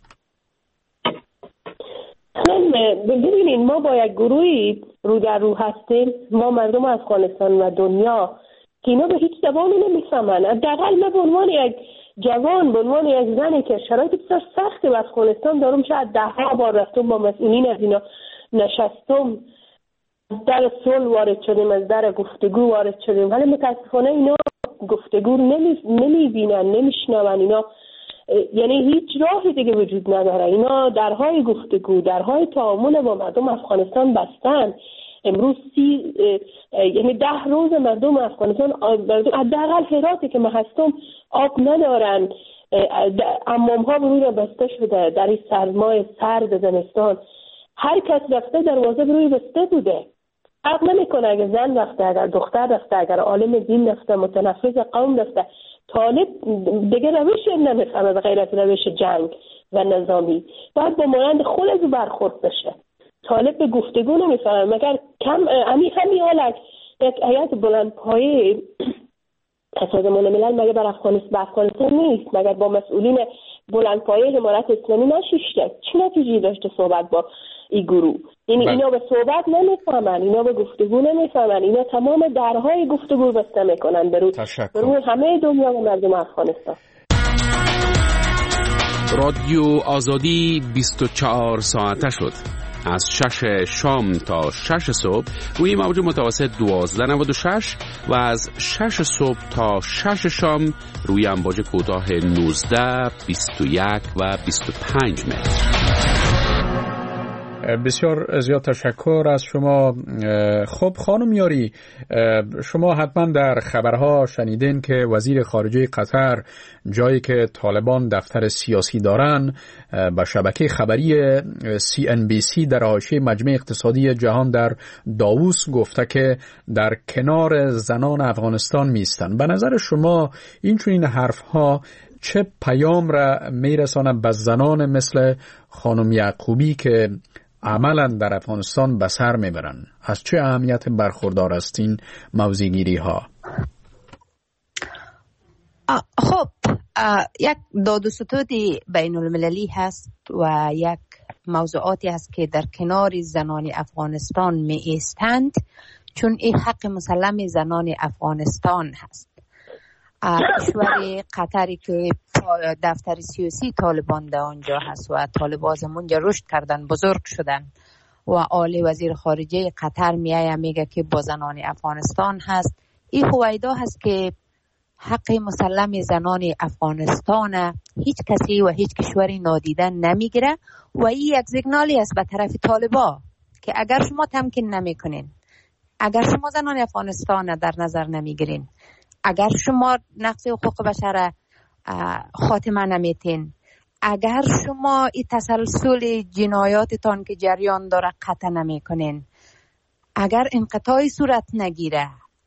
ببینید، ما با یک گروهی رو در رو هستیم، ما مردم افغانستان و دنیا که اینا به هیچ زبانی نمیفهمن. حداقل من به عنوان یک جوان، به عنوان یک زنی که شرایط بسیار سختی و افغانستان دارم، شاید 10 بار رفتم با مسئولین از اینا نشستم، از در صلح وارد شدیم، از در گفتگو وارد شدیم، ولی متاسفانه اینا گفتگو نمیبینن، نمیشنون. اینا یعنی هیچ راهی دیگه وجود نداره. اینا درهای گفتگو، درهای تعامل با مردم افغانستان بستن. امروز یعنی 10 روز مردم افغانستان، حداقل هراتی که من هستم، آب ندارن، حمام ها بروی بسته شده در این سرمای سرد زمستان. هر کس رفته دروازه بروی بسته بوده. فرق نمیکنه اگر زن رفته، اگر دختر رفته، اگر عالم دین رفته، متنفذ قوم رفته. طالب دیگه روش نمیفهمه به غیر از روش جنگ و نظامی. باید با مانند خود برخورد بشه. طالب به گفتگو نمیفهمه، مگر همین حالت یک هیئت بلندپایه سازمان ملل مگه بر افغانستان نیست؟ مگر با مسئولین بلندپایه امارت اسلامی نشسته؟ چه نتیجه‌ای داشته صحبت با این گروه؟ یعنی اینا به صحبت نمیفهمن، اینا به گفتگو نمیفهمن، اینا تمام درهای گفتگو بسته میکنن به روی همه دنیا و مردم افغانستان. رادیو آزادی 24 ساعته شد. از 6 شام تا 6 صبح روی موج متوسط 1296 و از 6 صبح تا 6 شام روی امواج کوتاه 19، 21 و 25 متر. بسیار زیاد تشکر از شما. خب خانم یاری، شما حتما در خبرها شنیدین که وزیر خارجه قطر جایی که طالبان دفتر سیاسی دارن به شبکه خبری CNBC در حاشیه مجمع اقتصادی جهان در داووس گفته که در کنار زنان افغانستان میستن. به نظر شما این چنین حرفها چه پیام را میرسانه به زنان مثل خانم یعقوبی که عملا در افغانستان به سر میبرن؟ از چه اهمیت برخوردار است این موضع‌گیری ها؟ خب یک داد و ستود بین المللی هست و یک موضوعاتی هست که در کنار زنان افغانستان می ایستند، چون این حق مسلم زنان افغانستان هست. کشور قطری که دفتر سیاسی طالبان در آنجا هست و طالبان اونجا رشد کردن، بزرگ شدن و آل وزیر خارجه قطر میگه که با زنان افغانستان هست. این هویدا هست که حق مسلم زنان افغانستان هیچ کسی و هیچ کشوری نادیده نمیگیره و این یک سیگنالی است به طرف طالبان که اگر شما تمکین نمیکنین، اگر شما زنان افغانستان در نظر نمیگیرین، اگر شما نقض حقوق بشر خاتمه نمیتین، اگر شما این تسلسل جنایاتتان که جریان داره قطع نمیکنین، اگر انقطاعی صورت نگیره،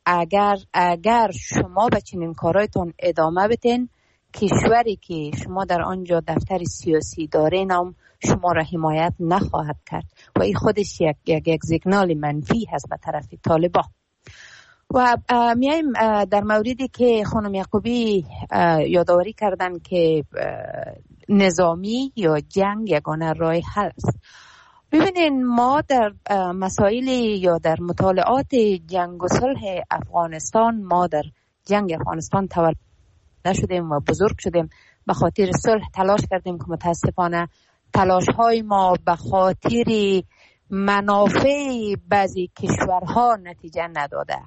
اگر شما به چنین کارایتون ادامه بدین، کشوری که شما در آنجا دفتر سیاسی دارین هم شما را حمایت نخواهد کرد و این خودش یک سیگنال منفی هست به طرف طالبان. و میایم در موردی که خانم یعقوبی یادآوری کردن که نظامی یا جنگ یگانه راه حل است. ببینین ما در مسائل یا در مطالعات جنگ و صلح افغانستان، ما در جنگ افغانستان تولد شدیم و بزرگ شدیم، به خاطر صلح تلاش کردیم که متاسفانه تلاش های ما به خاطر منافع بعضی کشورها نتیجه نداده.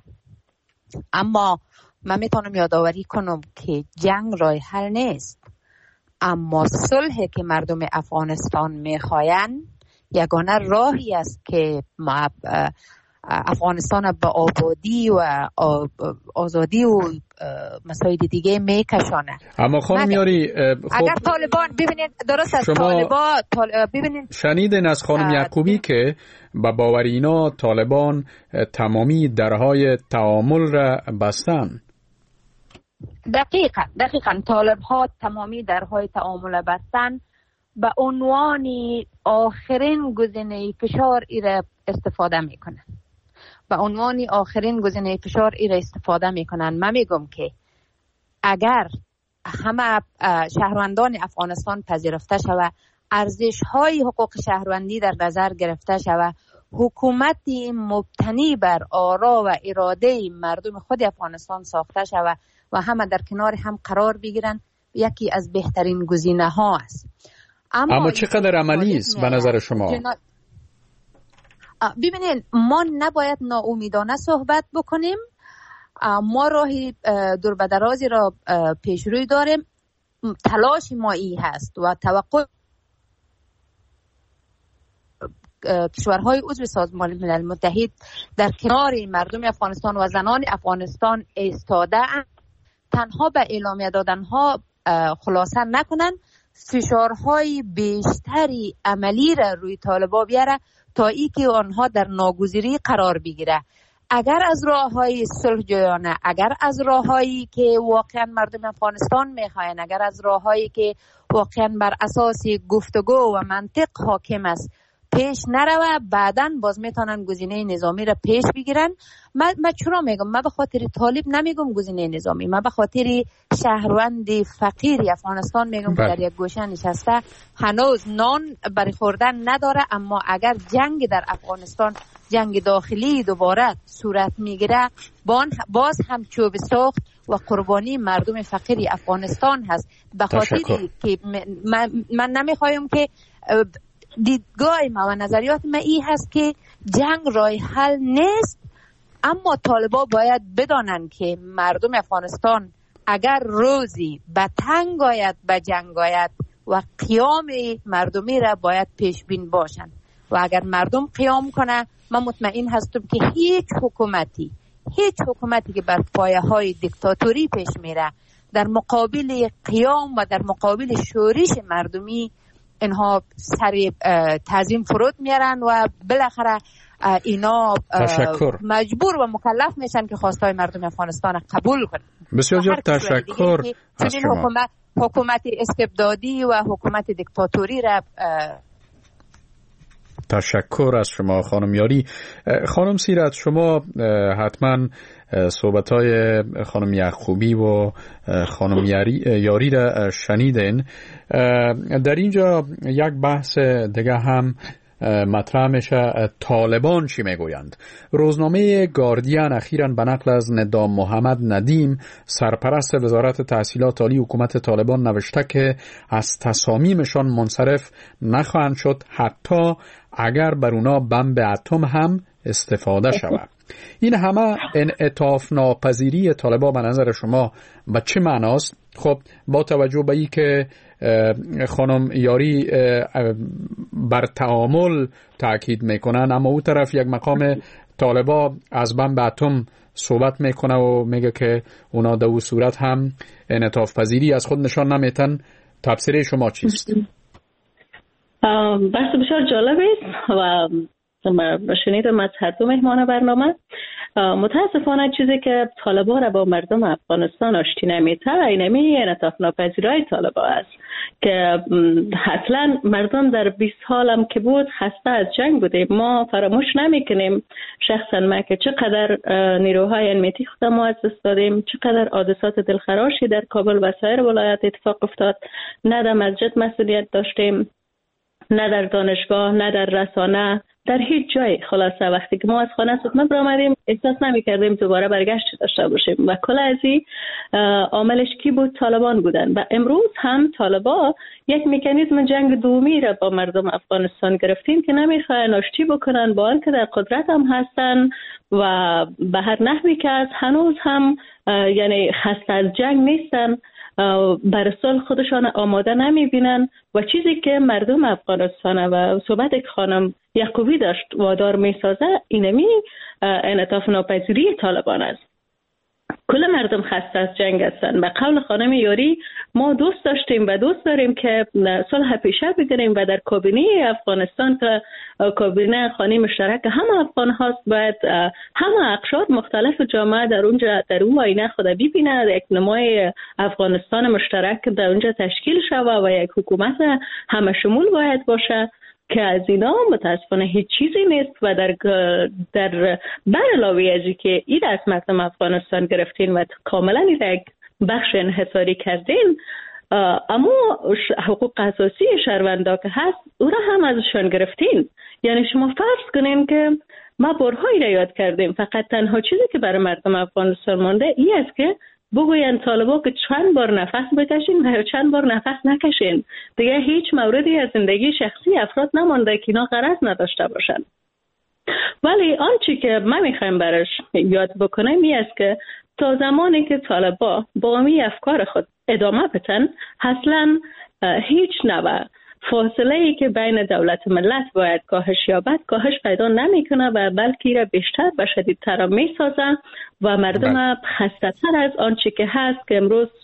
اما من میتونم یادآوری کنم که جنگ راه حل نیست، اما صلح که مردم افغانستان میخواین یگانه راهی است که افغانستان به آبادی و آزادی و مسائل دیگه میکشانه. اما خانم یاری اگر طالبان ببینید درست است، طالبان ببینید شنیدین از خانم یعقوبی که با باور اینا طالبان تمامی درهای تعامل را بستن. دقیقاً طالب‌ها تمامی درهای تعامل بستن، به عنوان آخرین گزینه فشار ایره استفاده میکنن. به عنوان آخرین گزینه فشار ایره استفاده میکنن. من میگم که اگر همه شهروندان افغانستان پذیرفته شود، ارزش‌های حقوق شهروندی در نظر گرفته شود، حکومتی مبتنی بر آرا و اراده مردم خود افغانستان ساخته شود و همه در کنار هم قرار بگیرن، یکی از بهترین گزینه‌ها است. اما چقدر عملی است به نظر شما؟ ببینید ما نباید ناامیدانه صحبت بکنیم. ما راهی دور به درازی را پیش روی داریم. تلاش ما ای هست و توقع کشورهای عضو سازمان ملل متحد در کنار مردم افغانستان و زنان افغانستان ایستاده، تنها به اعلامیه دادنها خلاصه نکنن، فشارهای بیشتری عملی را روی طالبان بیاره تا ای که آنها در ناگزیری قرار بگیره. اگر از راههای صلح جویانه، اگر از راههایی که واقعا مردم افغانستان میخواین، اگر از راههایی که واقعا بر اساس گفتگو و منطق حاکم است پیش نروه، بعداً باز میتونن گزینه نظامی را پیش بگیرن. من چرا میگم؟ من به خاطر طالب نمیگم گزینه نظامی، من به خاطر شهروند فقیری افغانستان میگم که در یک گوشه نشسته هنوز نان برای خوردن نداره، اما اگر جنگ در افغانستان، جنگ داخلی دوباره صورت میگیره، باز هم چوب سوخت و قربانی مردم فقیری افغانستان هست. به خاطری که من نمیخوایم که دیدگاه ما و نظریات ما ای هست که جنگ راه حل نیست، اما طالبا باید بدانند که مردم افغانستان اگر روزی به تنگ آید، به جنگ آید و قیام مردمی را باید پیش بین باشند و اگر مردم قیام کنه، من مطمئن هستم که هیچ حکومتی که بر پایه های دیکتاتوری پیش میره در مقابل قیام و در مقابل شورش مردمی اینها سر تعظیم فرود میارن و بالاخره اینا مجبور و مکلف میشن که خواستای مردم افغانستان قبول کنن. بسیار زیاد تشکر از شما. حکومت استبدادی و حکومت دیکتاتوری را تشکر از شما خانم یاری. خانم سیرت، شما حتما صحبت‌های خانم یعقوبی و خانم یاری را شنیدین. در اینجا یک بحث دیگه هم مطرح میشه. طالبان چی میگویند؟ روزنامه گاردین اخیراً به نقل از ندام محمد ندیم، سرپرست وزارت تحصیلات عالی حکومت طالبان، نوشته که از تصامیمشان منصرف نخواهند شد حتی اگر بر اونا بمب اتم هم استفاده شود. این همه انعطاف ناپذیری طالبان به نظر شما به چه معناست؟ خب با توجه به این که خانم یاری بر تعامل تاکید میکنن، اما او طرف یک مقام طالبا از بمب اتم صحبت میکنه و میگه که اونا در اون صورت هم انعطاف پذیری از خود نشان نمیتن. تفسیر شما چیست؟ بحث بسیار جالب است و شنیدم از هر دو مهمان برنامه. متاسفانه چیزی که طالبان را با مردم افغانستان آشتی نمیده اینمی انعطاف ناپذیری طالبان است که اصلا مردم در 20 سال هم که بود خسته از جنگ بودیم. ما فراموش نمیکنیم شخصا ما که چقدر نیروهای امنیتی خود ما از دست دادیم، چقدر حادثات دلخراشی در کابل و سایر ولایات اتفاق افتاد. نه در مسجد مسئولیت داشتیم، نه در دانشگاه، نه در رسانه، در هیچ جای. خلاصه وقتی که ما از خانه سخنه برآمدیم احساس نمی‌کردیم دوباره برگشت داشته باشیم و کل از این عاملش کی بود؟ طالبان بودن. و امروز هم طالبان یک مکانیزم جنگ دومی را با مردم افغانستان گرفتین که نمیخواهن آشتی بکنن، با آنکه در قدرت هم هستن و به هر نحوی که از هنوز هم یعنی خسته از جنگ نیستن، بر صلح خودشان آماده نمیبینن و چیزی که مردم افغانستان و صحبت خانم یعقوبی داشت وادار میسازه اینمی انعطاف ناپذیری طالبان است. کل مردم خسته از جنگ هستند. به قول خانم یاری ما دوست داشتیم و دوست داریم که صلح پیشه بگیریم و در کابینه افغانستان که کابینه خانه مشترک همه افغان هاست باید همه اقشار مختلف جامعه در اونجا در اون آینه خود ببینه، یک نمای افغانستان مشترک در اونجا تشکیل شود و یک حکومت همه شمول باید باشه که از اینا متاسفانه هیچ چیزی نیست و در علاوه از که این از مردم افغانستان گرفتین و کاملا این یک بخش انحصاری کردین، اما حقوق اساسی شهروندا که هست او را هم ازشان گرفتین. یعنی شما فرض کنین که ما بارهایی را یاد کردیم، فقط تنها چیزی که برای مردم افغانستان مانده این است که بگوین طالبا که چند بار نفس بکشین و چند بار نفس نکشین. دیگه هیچ موردی از زندگی شخصی افراد نمانده که اینا غرض نداشته باشن. ولی آنچه که ما میخوایم برش یاد بکنیم این است که تا زمانی که طالبا با می افکار خود ادامه بدن، اصلا هیچ نوع فاصله ای که بین دولت و ملت باید کاهش یابد کاهش پیدا نمیکنه و بلکه را بیشتر و شدیدتر میسازه و مردم خسته تر از آنچه که هست که امروز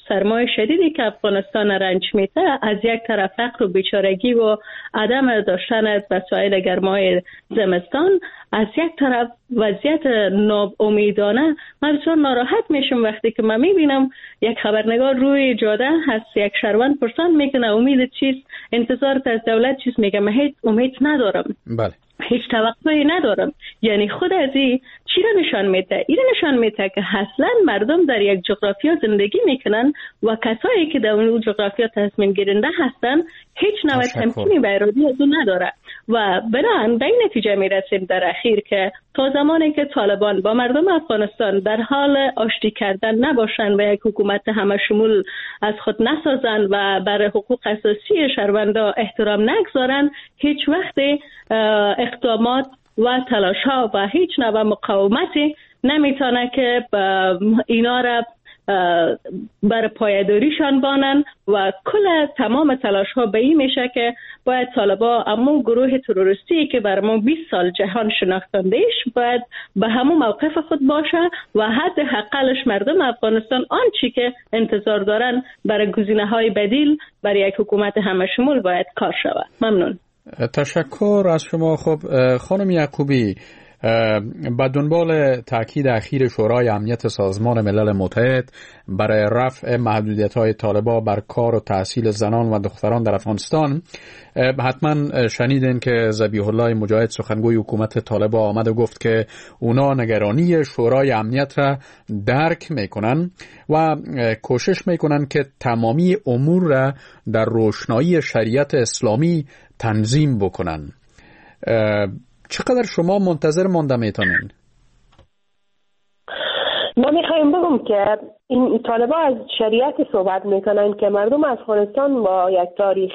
سرمای شدیدی که افغانستان رنج میده، از یک طرف فقر و بیچارگی و عدم داشتن وسایل گرمای زمستان، از یک طرف وضعیت ناامیدانه. من بسیار ناراحت میشم وقتی که من میبینم یک خبرنگار روی جاده هست، یک شهروند پرسان میکنه امید چیست، انتظارت از دولت چیست، میگه من هیچ امید ندارم. بله. هیچ توقعی ندارم. یعنی خود از این چی را نشان میده؟ این نشان میده که اصلا مردم در یک جغرافیا زندگی میکنن و کسایی که در اون جغرافیا تصمیم گیرنده هستن هیچ نوع تمکینی به ارادی از اون نداره و بنابراین به این نتیجه میرسیم در اخیر که تا زمانی که طالبان با مردم افغانستان در حال آشتی کردن نباشن و یک حکومت همه شمول از خود نسازن و بر حقوق اساسی شهروندا احترام نگذارن، هیچ وقت اقدامات و تلاش ها و هیچ نوع مقاومتی نمیتونه که اینا را بر پایداریشان بانن و کل تمام تلاش ها به این میشه که باید طالبا امو گروه تروریستی که بر ما 20 سال جهان شناختندهش باید به همون موقف خود باشه و حد حقلش مردم افغانستان آنچی که انتظار دارن برای گزینه های بدیل برای یک حکومت همه شمول باید کار شود. ممنون. تشکر از شما. خب خانم یعقوبی، با دنبال تاکید اخیر شورای امنیت سازمان ملل متحد برای رفع محدودیت‌های طالبان بر کار و تحصیل زنان و دختران در افغانستان، حتما شنیدین که ذبیح الله مجاهد سخنگوی حکومت طالبان آمد و گفت که اونا نگرانی شورای امنیت را درک میکنن و کوشش میکنن که تمامی امور را در روشنایی شریعت اسلامی تنظیم بکنن. چقدر شما منتظر مانده میتونین؟ ما میخوایم بگم که این طالبان از شریعت صحبت میکنن که مردم افغانستان با یک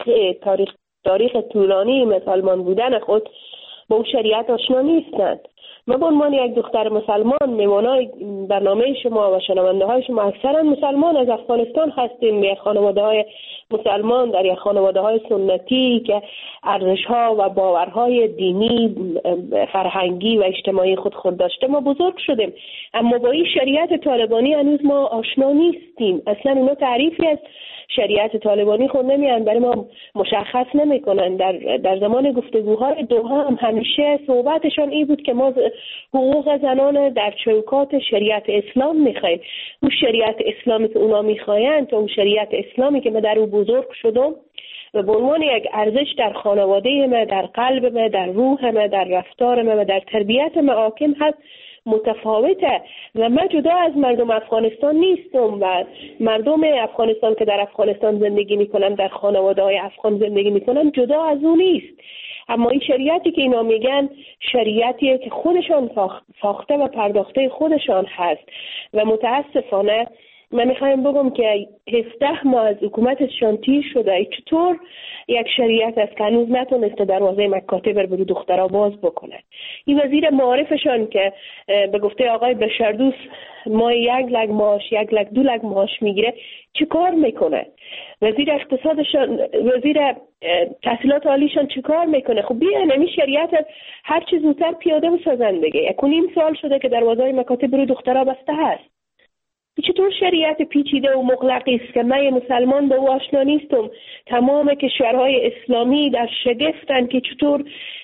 تاریخ طولانی مسلمان بودن خود با اون شریعت آشنا نیستند. ما به عنوان یک دختر مسلمان، میوانای برنامه شما و شنونده های شما اکثرا مسلمان از افغانستان هستیم، یک خانواده های مسلمان در یک خانواده های سنتی که ارزش ها و باورهای دینی، فرهنگی و اجتماعی خود داشته ما بزرگ شدیم، اما با این شریعت طالبانی هنوز ما آشنا نیستیم. اصلا اونا تعریفی از شریعت طالبانی خود نمیان، برای ما مشخص نمیکنن. در زمان گفتگوهای دوها هم همیشه صحبتشان این بود که ما حقوق زنان در چوکات شریعت اسلام میخوایم. اون شریعت اسلامی که اونا میخواین تا اون شریعت اسلامی که من در اون بزرگ شدم و به عنوان یک ارزش در خانواده من، در قلب من، در روح من، در رفتار من و در تربیت من حاکم هست، متفاوته. و من جدا از مردم افغانستان نیستم و مردم افغانستان که در افغانستان زندگی میکنن، در خانواده های افغان زندگی میکنن، جدا از اون نیست. اما این شریعتی که اینا میگن شریعتیه که خودشان ساخته و پرداخته خودشان هست و متاسفانه من میخوایم بگم که 17 ماه از حکومتشان تیر شده. چطور یک شریعت است که هنوز نتونسته دروازه مکاتب برای دخترها باز بکنه؟ این وزیر معارفشان که به گفته آقای بشردوست ما 1 لک معاش 1 لک 2 لک معاش میگیره، چه کار میکنه؟ وزیر اقتصادشان، وزیر تحصیلات عالیشان چه کار میکنه؟ خب بیان این شریعت هر چه زودتر پیاده بسازن دیگه. 1.5 سال شده که دروازه مکاتب برای دخترها بسته هست. چطور شریعت پیچیده و مغلقی است که من مسلمان به او آشنا نیستم؟ تمام کشورهای اسلامی در شگفتن که چطور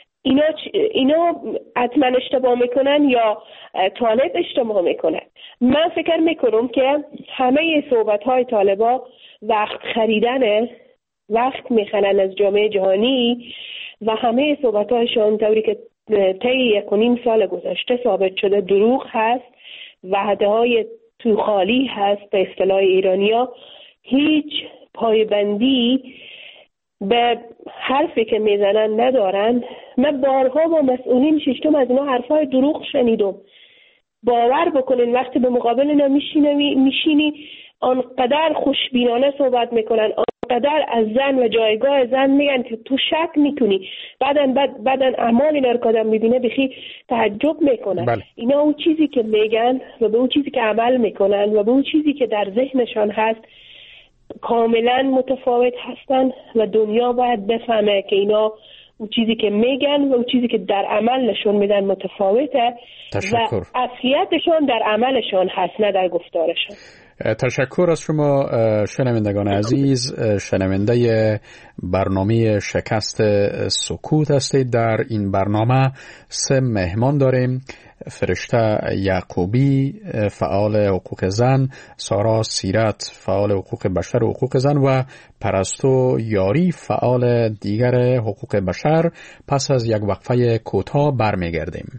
اینا حتما اشتباه میکنن یا طالب اشتباه میکنن. من فکر میکنم که همه صحبتهای طالبا وقت خریدن، وقت میخنن از جامعه جهانی و همه صحبتهایشان طوری که طی 1.5 سال گذشته ثابت شده دروغ هست، وعده های تو خالی هست به اصطلاح ایرانیا، هیچ پایبندی به حرفی که میزنن ندارن. من بارها با مسئولین ششتم از اینا حرفای دروغ شنیدم. باور بکنین وقتی به مقابل اینا میشینی آنقدر خوشبینانه صحبت میکنن، آنقدر از زن و جایگاه زن میگن که تو شک میکنی، بعدن اعمال اینا رو که آدم میبینه بخی تعجب میکنن. بله. اینا اون چیزی که میگن و به اون چیزی که عمل میکنن و به اون چیزی که در ذهنشان هست کاملا متفاوت هستن و دنیا باید بفهمه که اینا اون چیزی که میگن و اون چیزی که در عمل نشون میدن متفاوته. تشکر. و اصلیتشون در عملشون هست نه در گفتارشون. تشکر از شما شنوندگان عزیز. شنونده برنامه شکست سکوت هستید. در این برنامه 3 مهمان داریم: فرشته یعقوبی، فعال حقوق زن، سارا سیرت، فعال حقوق بشر و حقوق زن، و پرستو یاری، فعال دیگر حقوق بشر. پس از یک وقفه کوتاه برمیگردیم.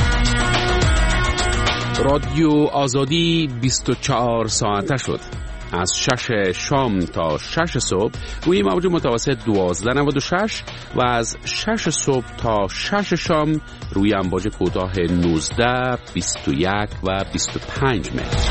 رادیو آزادی 24 ساعته شد. از 6 شام تا 6 صبح روی موج متوسط 1296 و از 6 صبح تا 6 شام روی امواج کوتاه 19، 21 و 25 متر.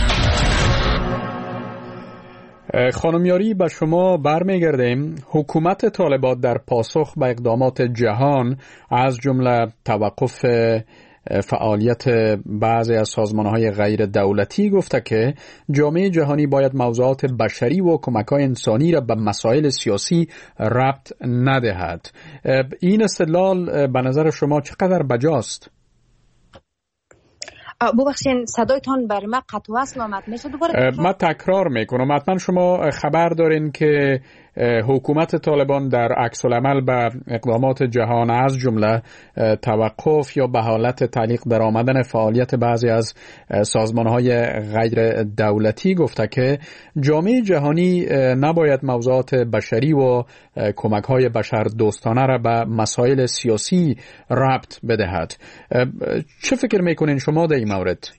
خانم یاری، به شما برمیگردیم. حکومت طالبان در پاسخ به اقدامات جهان از جمله توقف فعالیت بعضی از سازمان‌های غیر دولتی گفته که جامعه جهانی باید موضوعات بشری و کمک‌های انسانی را به مسائل سیاسی ربط ندهد. این استدلال به نظر شما چقدر بجاست؟ ببخشید صدایتان بر ما قطع و وصل آمد. میشه دوباره من تکرار میکنم. حتما شما خبر دارین که حکومت طالبان در عکس العمل به اقدامات جهان از جمله توقف یا به حالت تعلیق در آمدن فعالیت بعضی از سازمان‌های غیر دولتی گفته که جامعه جهانی نباید موضوعات بشری و کمک‌های بشر دوستانه را به مسائل سیاسی ربط بدهد. چه فکر میکنین شما در این مورد؟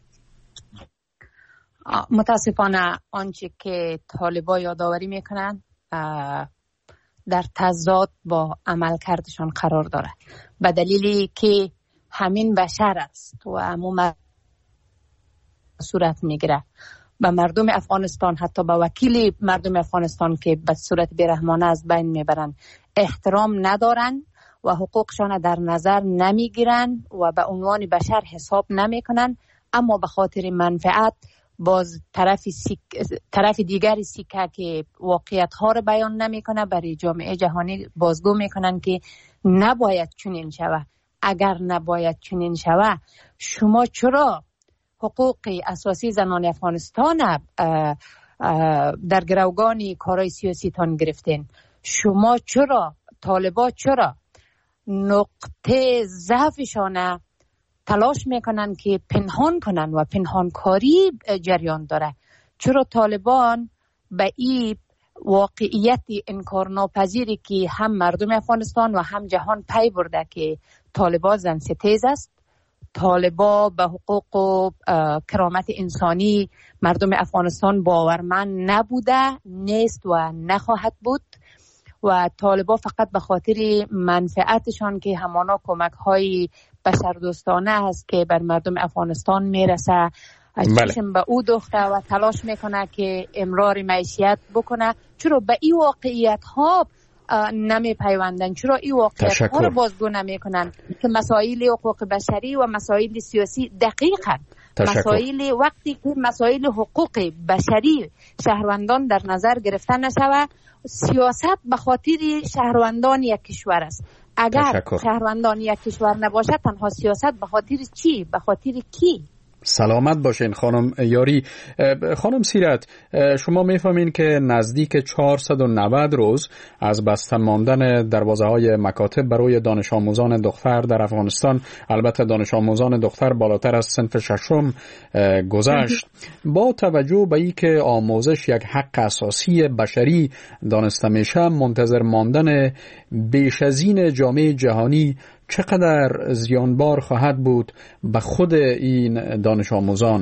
متاسفانه آنچه که طالبان یادآوری میکنند در تضاد با عملکردشان قرار دارد، به دلیلی که همین بشر است و عموما صورت میگیره. به مردم افغانستان، حتی به وکیل مردم افغانستان که به صورت بیرحمانه از بین میبرند، احترام ندارن و حقوقشان در نظر نمیگیرن و به عنوان بشر حساب نمیکنن، اما به خاطر منفعت باز طرف دیگری سیکه که واقعیت ها رو بیان نمیکنه برای جامعه جهانی بازگو میکنن که نباید چنین شوه. اگر نباید چنین شوه، شما چرا حقوق اساسی زنان افغانستان در گروگان کارهای سیاسی تان گرفتین؟ شما چرا طالبان چرا نقطه ضعفشان تلاش میکنن که پنهان کنن و پنهانکاری جریان داره؟ چرا طالبان به این واقعیت انکارناپذیری که هم مردم افغانستان و هم جهان پی برده که طالبان زن ستیز است، طالبان به حقوق و کرامت انسانی مردم افغانستان باورمند نبوده، نیست و نخواهد بود، و طالبان فقط به خاطر منفعتشان که همانا کمک های بشردوستانه است که بر مردم افغانستان میرسه چشم به او دوخته و تلاش میکنه که امرار معیشت بکنه. چرا به این واقعیت ها نمی پیوندن؟ چرا این واقعیت ها رو بازگو نمی کنن که مسائل حقوق بشری و مسائل سیاسی دقیقاً مسائل وقتی که مسائل حقوق بشری شهروندان در نظر گرفته نشوه، سیاست به خاطر شهروندان یک کشور است. اگر شهروندان یک کشور نباشه، تنها سیاست به خاطر چی؟ به خاطر کی؟ سلامت باشین خانم یاری. خانم سیرت، شما میفهمین که نزدیک 490 روز از بسته ماندن دروازه‌های مکاتب برای دانش آموزان دختر در افغانستان، البته دانش آموزان دختر بالاتر از صنف ششم، گذشت. با توجه به اینکه آموزش یک حق اساسی بشری دانسته میشه، منتظر ماندن بیش از این جامعه جهانی چقدر زیانبار خواهد بود به خود این دانش آموزان؟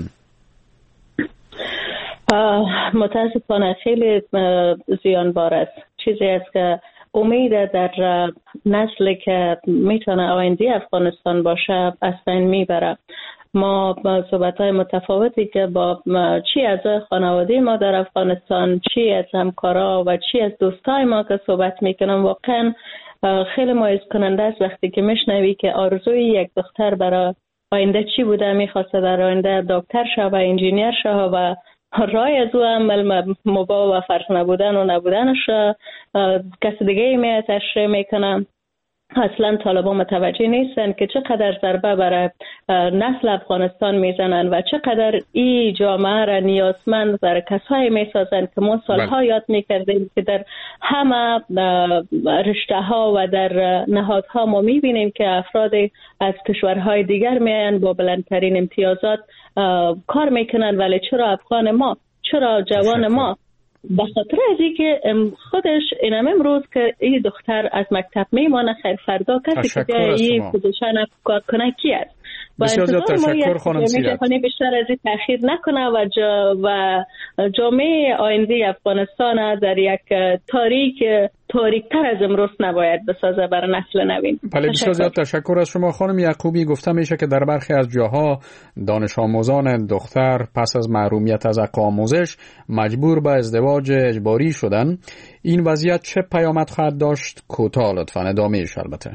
متاسفانه خیلی زیانبار است. چیزی است که امید در نسلی که میتونه آینده افغانستان باشه از بین میبره. ما صحبت‌های متفاوتی که با چی از خانواده ما در افغانستان، چی از همکارا و چی از دوستای ما که صحبت میکنم، واقعا خیلی مایوس کننده است وقتی که میشنوی که آرزوی یک دختر برای آینده چی بوده، میخواسته در آینده دکتر شوه، انجینیر شوه و راه از او عمل مبا و فرق نبودن و نبودنش کسی دیگه می تشریح میکنه. اصلا طالبان متوجه نیستن که چقدر ضربه برای نسل افغانستان میزنن و چقدر این جامعه را نیازمند برای کسایی میسازن که ما سالها یاد میکردیم که در همه رشته ها و در نهادها ما میبینیم که افراد از کشورهای دیگر میاین با بلندترین امتیازات کار میکنن، ولی چرا افغان ما، چرا جوان ما؟ به خاطر از اینکه خودش اینم امروز که این دختر از مکتب میمانه، خیر فردا کسی که این پوزیشن کار کنه کی است؟ بسیار زیاد تشکر خانم سیرت. بیشتر از این تأخیر نکنه و جامعه آینده افغانستان در یک تاریک‌تر از امروز نباید بسازه برای نسل نوین. بله بسیار زیاد تشکر از شما خانم یعقوبی. گفته میشه که در برخی از جاها دانش آموزان دختر پس از محرومیت از حق آموزش مجبور به ازدواج اجباری شدن. این وضعیت چه پیامد خواهد داشت؟ کوتاه لطفاً ادامه‌اش البته.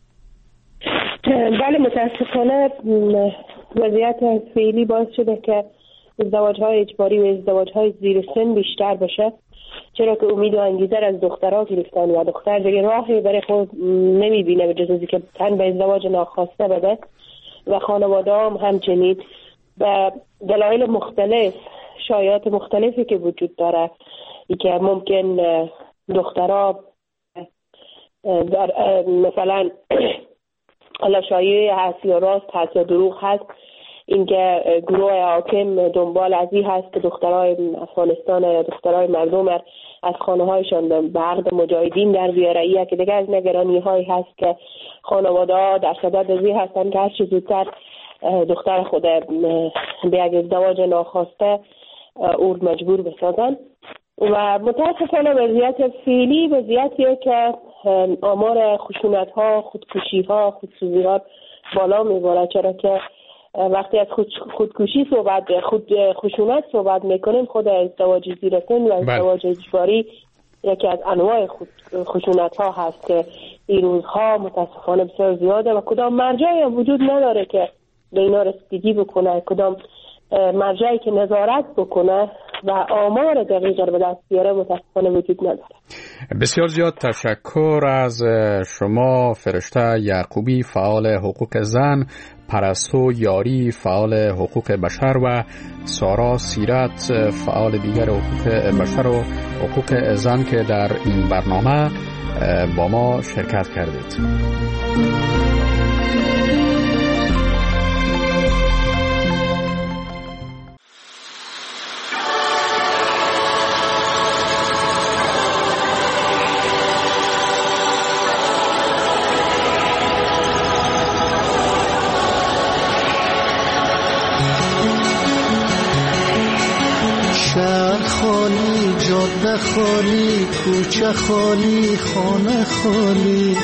بله متاسفانه وضعیت فعلی باعث شده که ازدواج‌های اجباری و ازدواج‌های زیر سن بیشتر بشه، چرا که امید و انگیزه از دخترها گرفتن و دختر دیگه راهی برای خود نمیبینه به جز از اینکه تن به ازدواج ناخواسته بده و خانواده هم همچنین به دلایل مختلف، شایعات مختلفی که وجود داره ای که ممکن دخترها مثلا حالا شایعه هست یا راست هست یا دروغ هست، اینکه گروه حاکم دنبال از این هست که دخترای افغانستان یا دخترای مردم از خانه هایشان به عقد مجاهدین در بیاره. این که دیگه از نگرانی هایی هست که خانواده ها در صدد از این هستن که هر چه زودتر دختر خود به یک ازدواج ناخواسته او مجبور بسازن و متاسفانه وضعیت فعلی وضعیتیه که آمار خشونت ها، خودکشی ها، خودسوزی ها بالا میبره، چرا که وقتی از خودکشی خشونت صحبت میکنیم، خود ازدواج زیر سن و ازدواج اجباری یکی از انواع خشونت ها هست که این روزها متاسفانه بسیار زیاده و کدام مرجعی هم وجود نداره که به اینا رسیدگی بکنه، کدام مرجعی که نظارت بکنه و آمار دقیق رو به دست بیاره متاسفانه وجود نداره. بسیار زیاد تشکر از شما فرشته یعقوبی، فعال حقوق زن، پرستو یاری، فعال حقوق بشر و سارا سیرت، فعال دیگر حقوق بشر و حقوق زن که در این برنامه با ما شرکت کردید. جاده خالی، کوچه خالی، خانه خالی،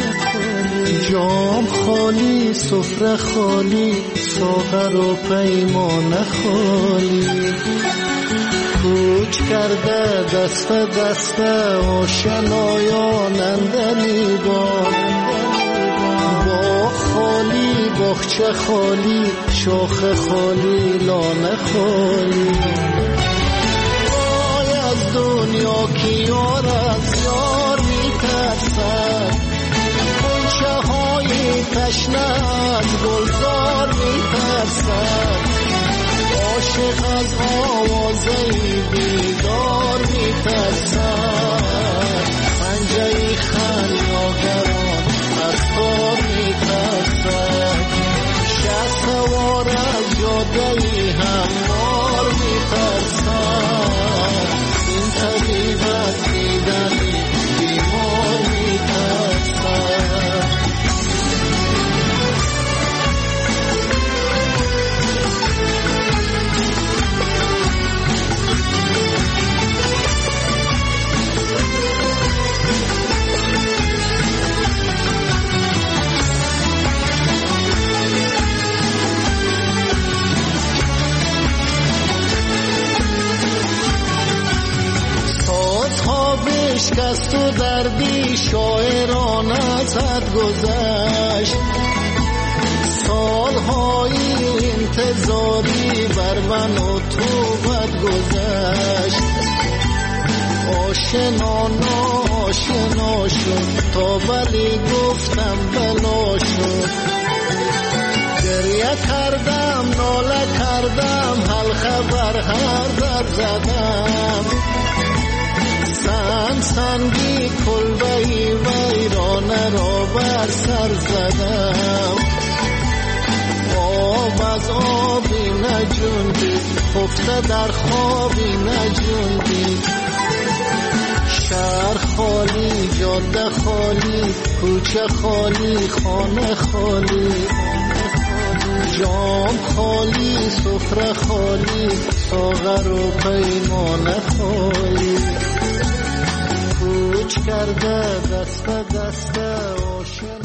جام خالی، سفره خالی، ساغر و پیمانه خالی. کوچ کرده دست دست آشنایان اندلی با خالی، باغچه خالی، شاخه خالی، لانه خالی. دنیا کی یار از یار میترسد، غنچه های تشنه از گلزار میترسد، عاشق از آوازه بیدار میترسد، پنجه خلیاگران از کار میترسد، شهر سوار از جاده هموار میترسد، طبیب از دیدن بیمار میترسد. شکست و دردی شاعران ازت گذشت، سالهای انتظاری بر من و تو بد گذشت، آشنا آشنا شد تا ولی گفتم بلا شد. گریه کردم ناله کردم حال خبر هر در زدم، سنگی کلبهی ویرانه را بر سر زدم. آب از آبی نجوندی خفته در خوابی نجوندی، شهر خالی جاده خالی کوچه خالی خانه خالی، جام خالی سفره خالی ساغر و پیمانه خالی، کوچ کرده دست دست آشنا.